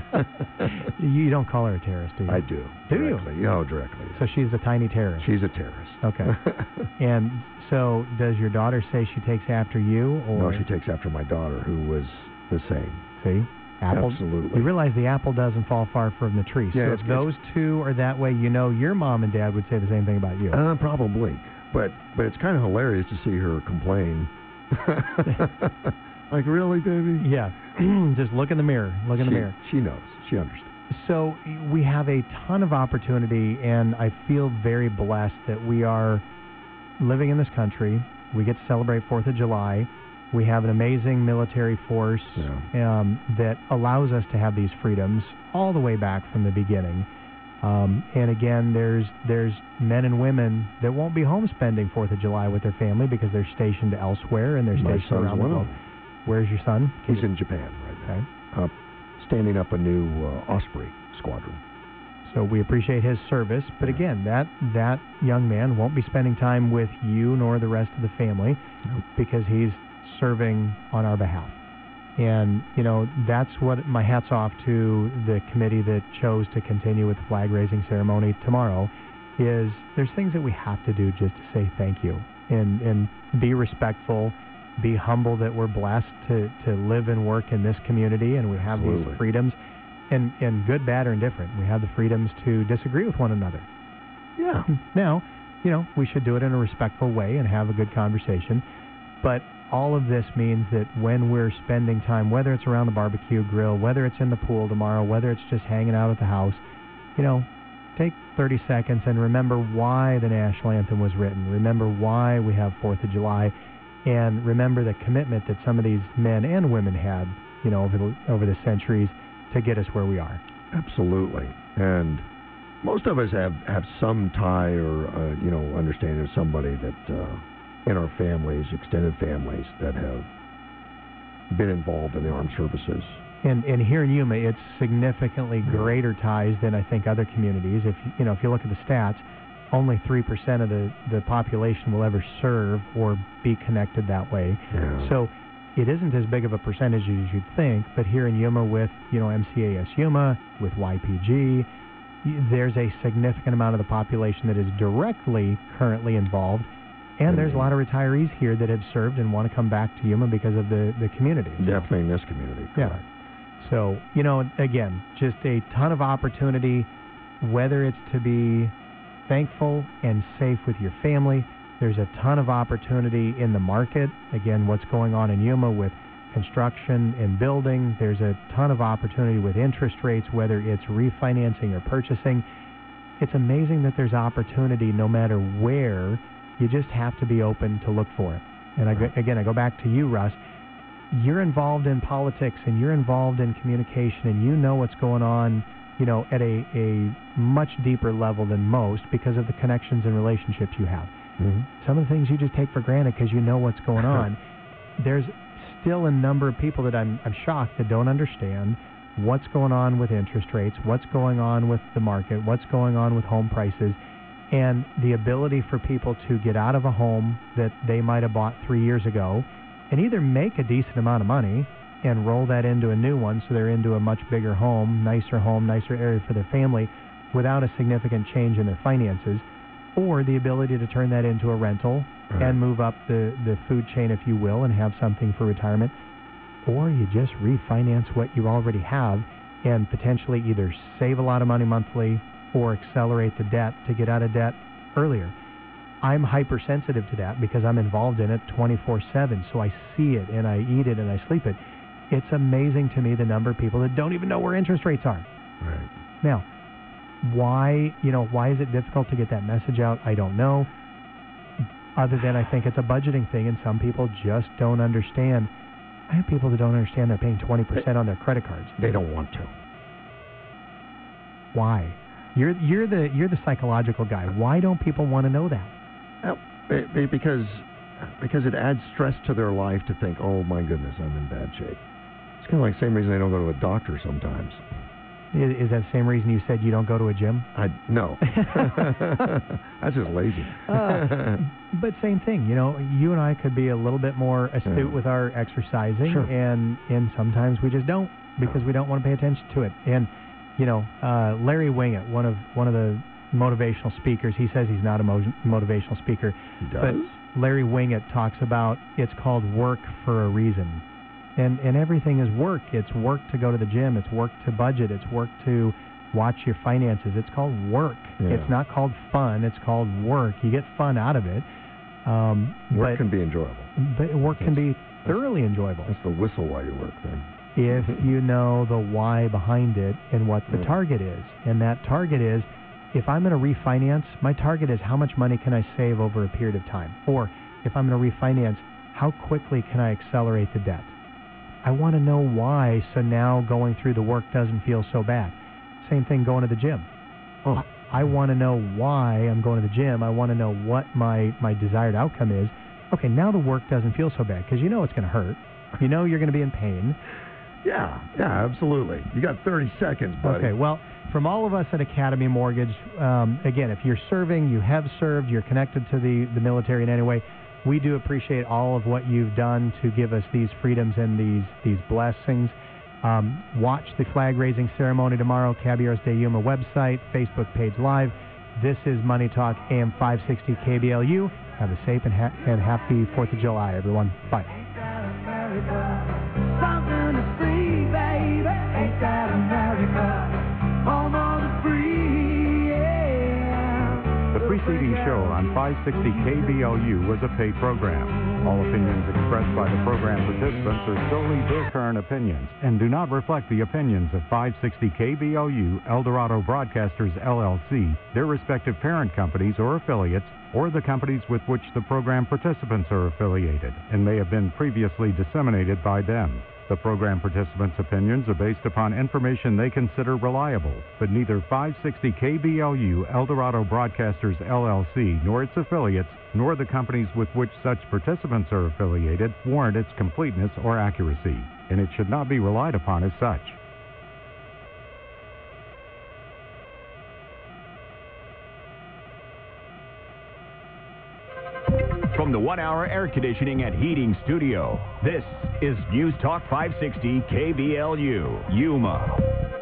You don't call her a terrorist, do you? I do. Do directly. you? Oh, directly. So she's a tiny terrorist. She's a terrorist. Okay. And so does your daughter say she takes after you, or No, she takes after my daughter, who was the same. see? Apple. Absolutely. You realize the apple doesn't fall far from the tree. Yeah, so it's- if those two are that way, you know your mom and dad would say the same thing about you. Uh, probably. But but it's kind of hilarious to see her complain. Like, really, baby? Yeah. Just look in the mirror. Look in the She- mirror. She knows. She understands. So we have a ton of opportunity, and I feel very blessed that we are living in this country. We get to celebrate Fourth of July. We have an amazing military force um, that allows us to have these freedoms all the way back from the beginning. Um, and again, there's there's men and women that won't be home spending Fourth of July with their family because they're stationed elsewhere and they're My stationed son's around the one of globe. them. Where's your son? He's in Japan right now. Okay. Uh, standing up a new uh, Osprey squadron. So we appreciate his service, but again, that that young man won't be spending time with you nor the rest of the family because he's serving on our behalf. And, you know, that's what my hat's off to the committee that chose to continue with the flag raising ceremony tomorrow is there's things that we have to do just to say thank you and, and be respectful, be humble that we're blessed to, to live and work in this community and we have Absolutely. these freedoms. And, and good, bad, or indifferent, we have the freedoms to disagree with one another. Yeah. Now, you know, we should do it in a respectful way and have a good conversation. But all of this means that when we're spending time, whether it's around the barbecue grill, whether it's in the pool tomorrow, whether it's just hanging out at the house, you know, take thirty seconds and remember why the national anthem was written. Remember why we have Fourth of July. And remember the commitment that some of these men and women had, you know, over the, over the centuries to get us where we are. Absolutely. And most of us have, have some tie or, uh, you know, understanding of somebody that uh, in our families, extended families, that have been involved in the armed services. And and here in Yuma, it's significantly greater ties than I think other communities. If you know, if you look at the stats, only three percent of the, the population will ever serve or be connected that way. Yeah. So it isn't as big of a percentage as you'd think. But here in Yuma, with you know M C A S Yuma, with Y P G, y- there's a significant amount of the population that is directly currently involved. And there's a lot of retirees here that have served and want to come back to Yuma because of the, the community. Definitely in this community. Yeah. So, you know, again, just a ton of opportunity, whether it's to be thankful and safe with your family. There's a ton of opportunity in the market. Again, what's going on in Yuma with construction and building. There's a ton of opportunity with interest rates, whether it's refinancing or purchasing. It's amazing that there's opportunity no matter where. You just have to be open to look for it. And I go, again, I go back to you, Russ. You're involved in politics and you're involved in communication, and you know what's going on, you know, at a, a much deeper level than most because of the connections and relationships you have. Mm-hmm. Some of the things you just take for granted because you know what's going on. There's still a number of people that I'm, I'm shocked that don't understand what's going on with interest rates, what's going on with the market, what's going on with home prices, and the ability for people to get out of a home that they might have bought three years ago and either make a decent amount of money and roll that into a new one so they're into a much bigger home, nicer home, nicer area for their family without a significant change in their finances, or the ability to turn that into a rental right. and move up the, the food chain, if you will, and have something for retirement, or you just refinance what you already have and potentially either save a lot of money monthly or accelerate the debt to get out of debt earlier. I'm hypersensitive to that because I'm involved in it twenty-four seven, so I see it and I eat it and I sleep it. It's amazing to me the number of people that don't even know where interest rates are. Right. Now, why, you know, why is it difficult to get that message out? I don't know. Other than I think it's a budgeting thing, and some people just don't understand. I have people that don't understand they're paying twenty percent on their credit cards. They don't want to. Why? You're you're the you're the psychological guy. Why don't people want to know that? Well, because because it adds stress to their life to think, oh my goodness, I'm in bad shape. It's kind of like the same reason they don't go to a doctor sometimes. Is, is that the same reason you said you don't go to a gym? I no. That's just lazy. uh, but same thing, you know. You and I could be a little bit more astute yeah. with our exercising, sure. and and sometimes we just don't because no. we don't want to pay attention to it. And you know, uh, Larry Wingett, one of one of the motivational speakers, he says he's not a mo- motivational speaker, he does. but Larry Wingett talks about it's called work for a reason. And and everything is work. It's work to go to the gym. It's work to budget. It's work to watch your finances. It's called work. Yeah. It's not called fun. It's called work. You get fun out of it. Um, work but, can be enjoyable. But work that's, can be thoroughly enjoyable. That's the whistle while you work, then. If you know the why behind it and what the yeah. target is. And that target is, if I'm going to refinance, my target is how much money can I save over a period of time? Or if I'm going to refinance, how quickly can I accelerate the debt? I want to know why, so now going through the work doesn't feel so bad. Same thing going to the gym. Oh. I, I want to know why I'm going to the gym. I want to know what my, my desired outcome is. Okay, now the work doesn't feel so bad because you know it's going to hurt. You know you're going to be in pain. Yeah, yeah, absolutely. You got thirty seconds, buddy. Okay, well, from all of us at Academy Mortgage, um, again, if you're serving, you have served, you're connected to the, the military in any way, we do appreciate all of what you've done to give us these freedoms and these these blessings. Um, watch the flag-raising ceremony tomorrow, Caballeros de Yuma website, Facebook page live. This is Money Talk, A M five sixty K B L U. Have a safe and, ha- and happy fourth of July, everyone. Bye. Something to see, baby. Ain't that America? Home of the free, yeah. The preceding show on five sixty K B L U was a paid program. All opinions expressed by the program participants are solely their current opinions and do not reflect the opinions of five sixty K B L U, Eldorado Broadcasters, L L C, their respective parent companies or affiliates, or the companies with which the program participants are affiliated and may have been previously disseminated by them. The program participants' opinions are based upon information they consider reliable, but neither five sixty K B L U, Eldorado Broadcasters, L L C, nor its affiliates, nor the companies with which such participants are affiliated warrant its completeness or accuracy, and it should not be relied upon as such. From the one-hour air conditioning and heating studio, this is News Talk five sixty K B L U, Yuma.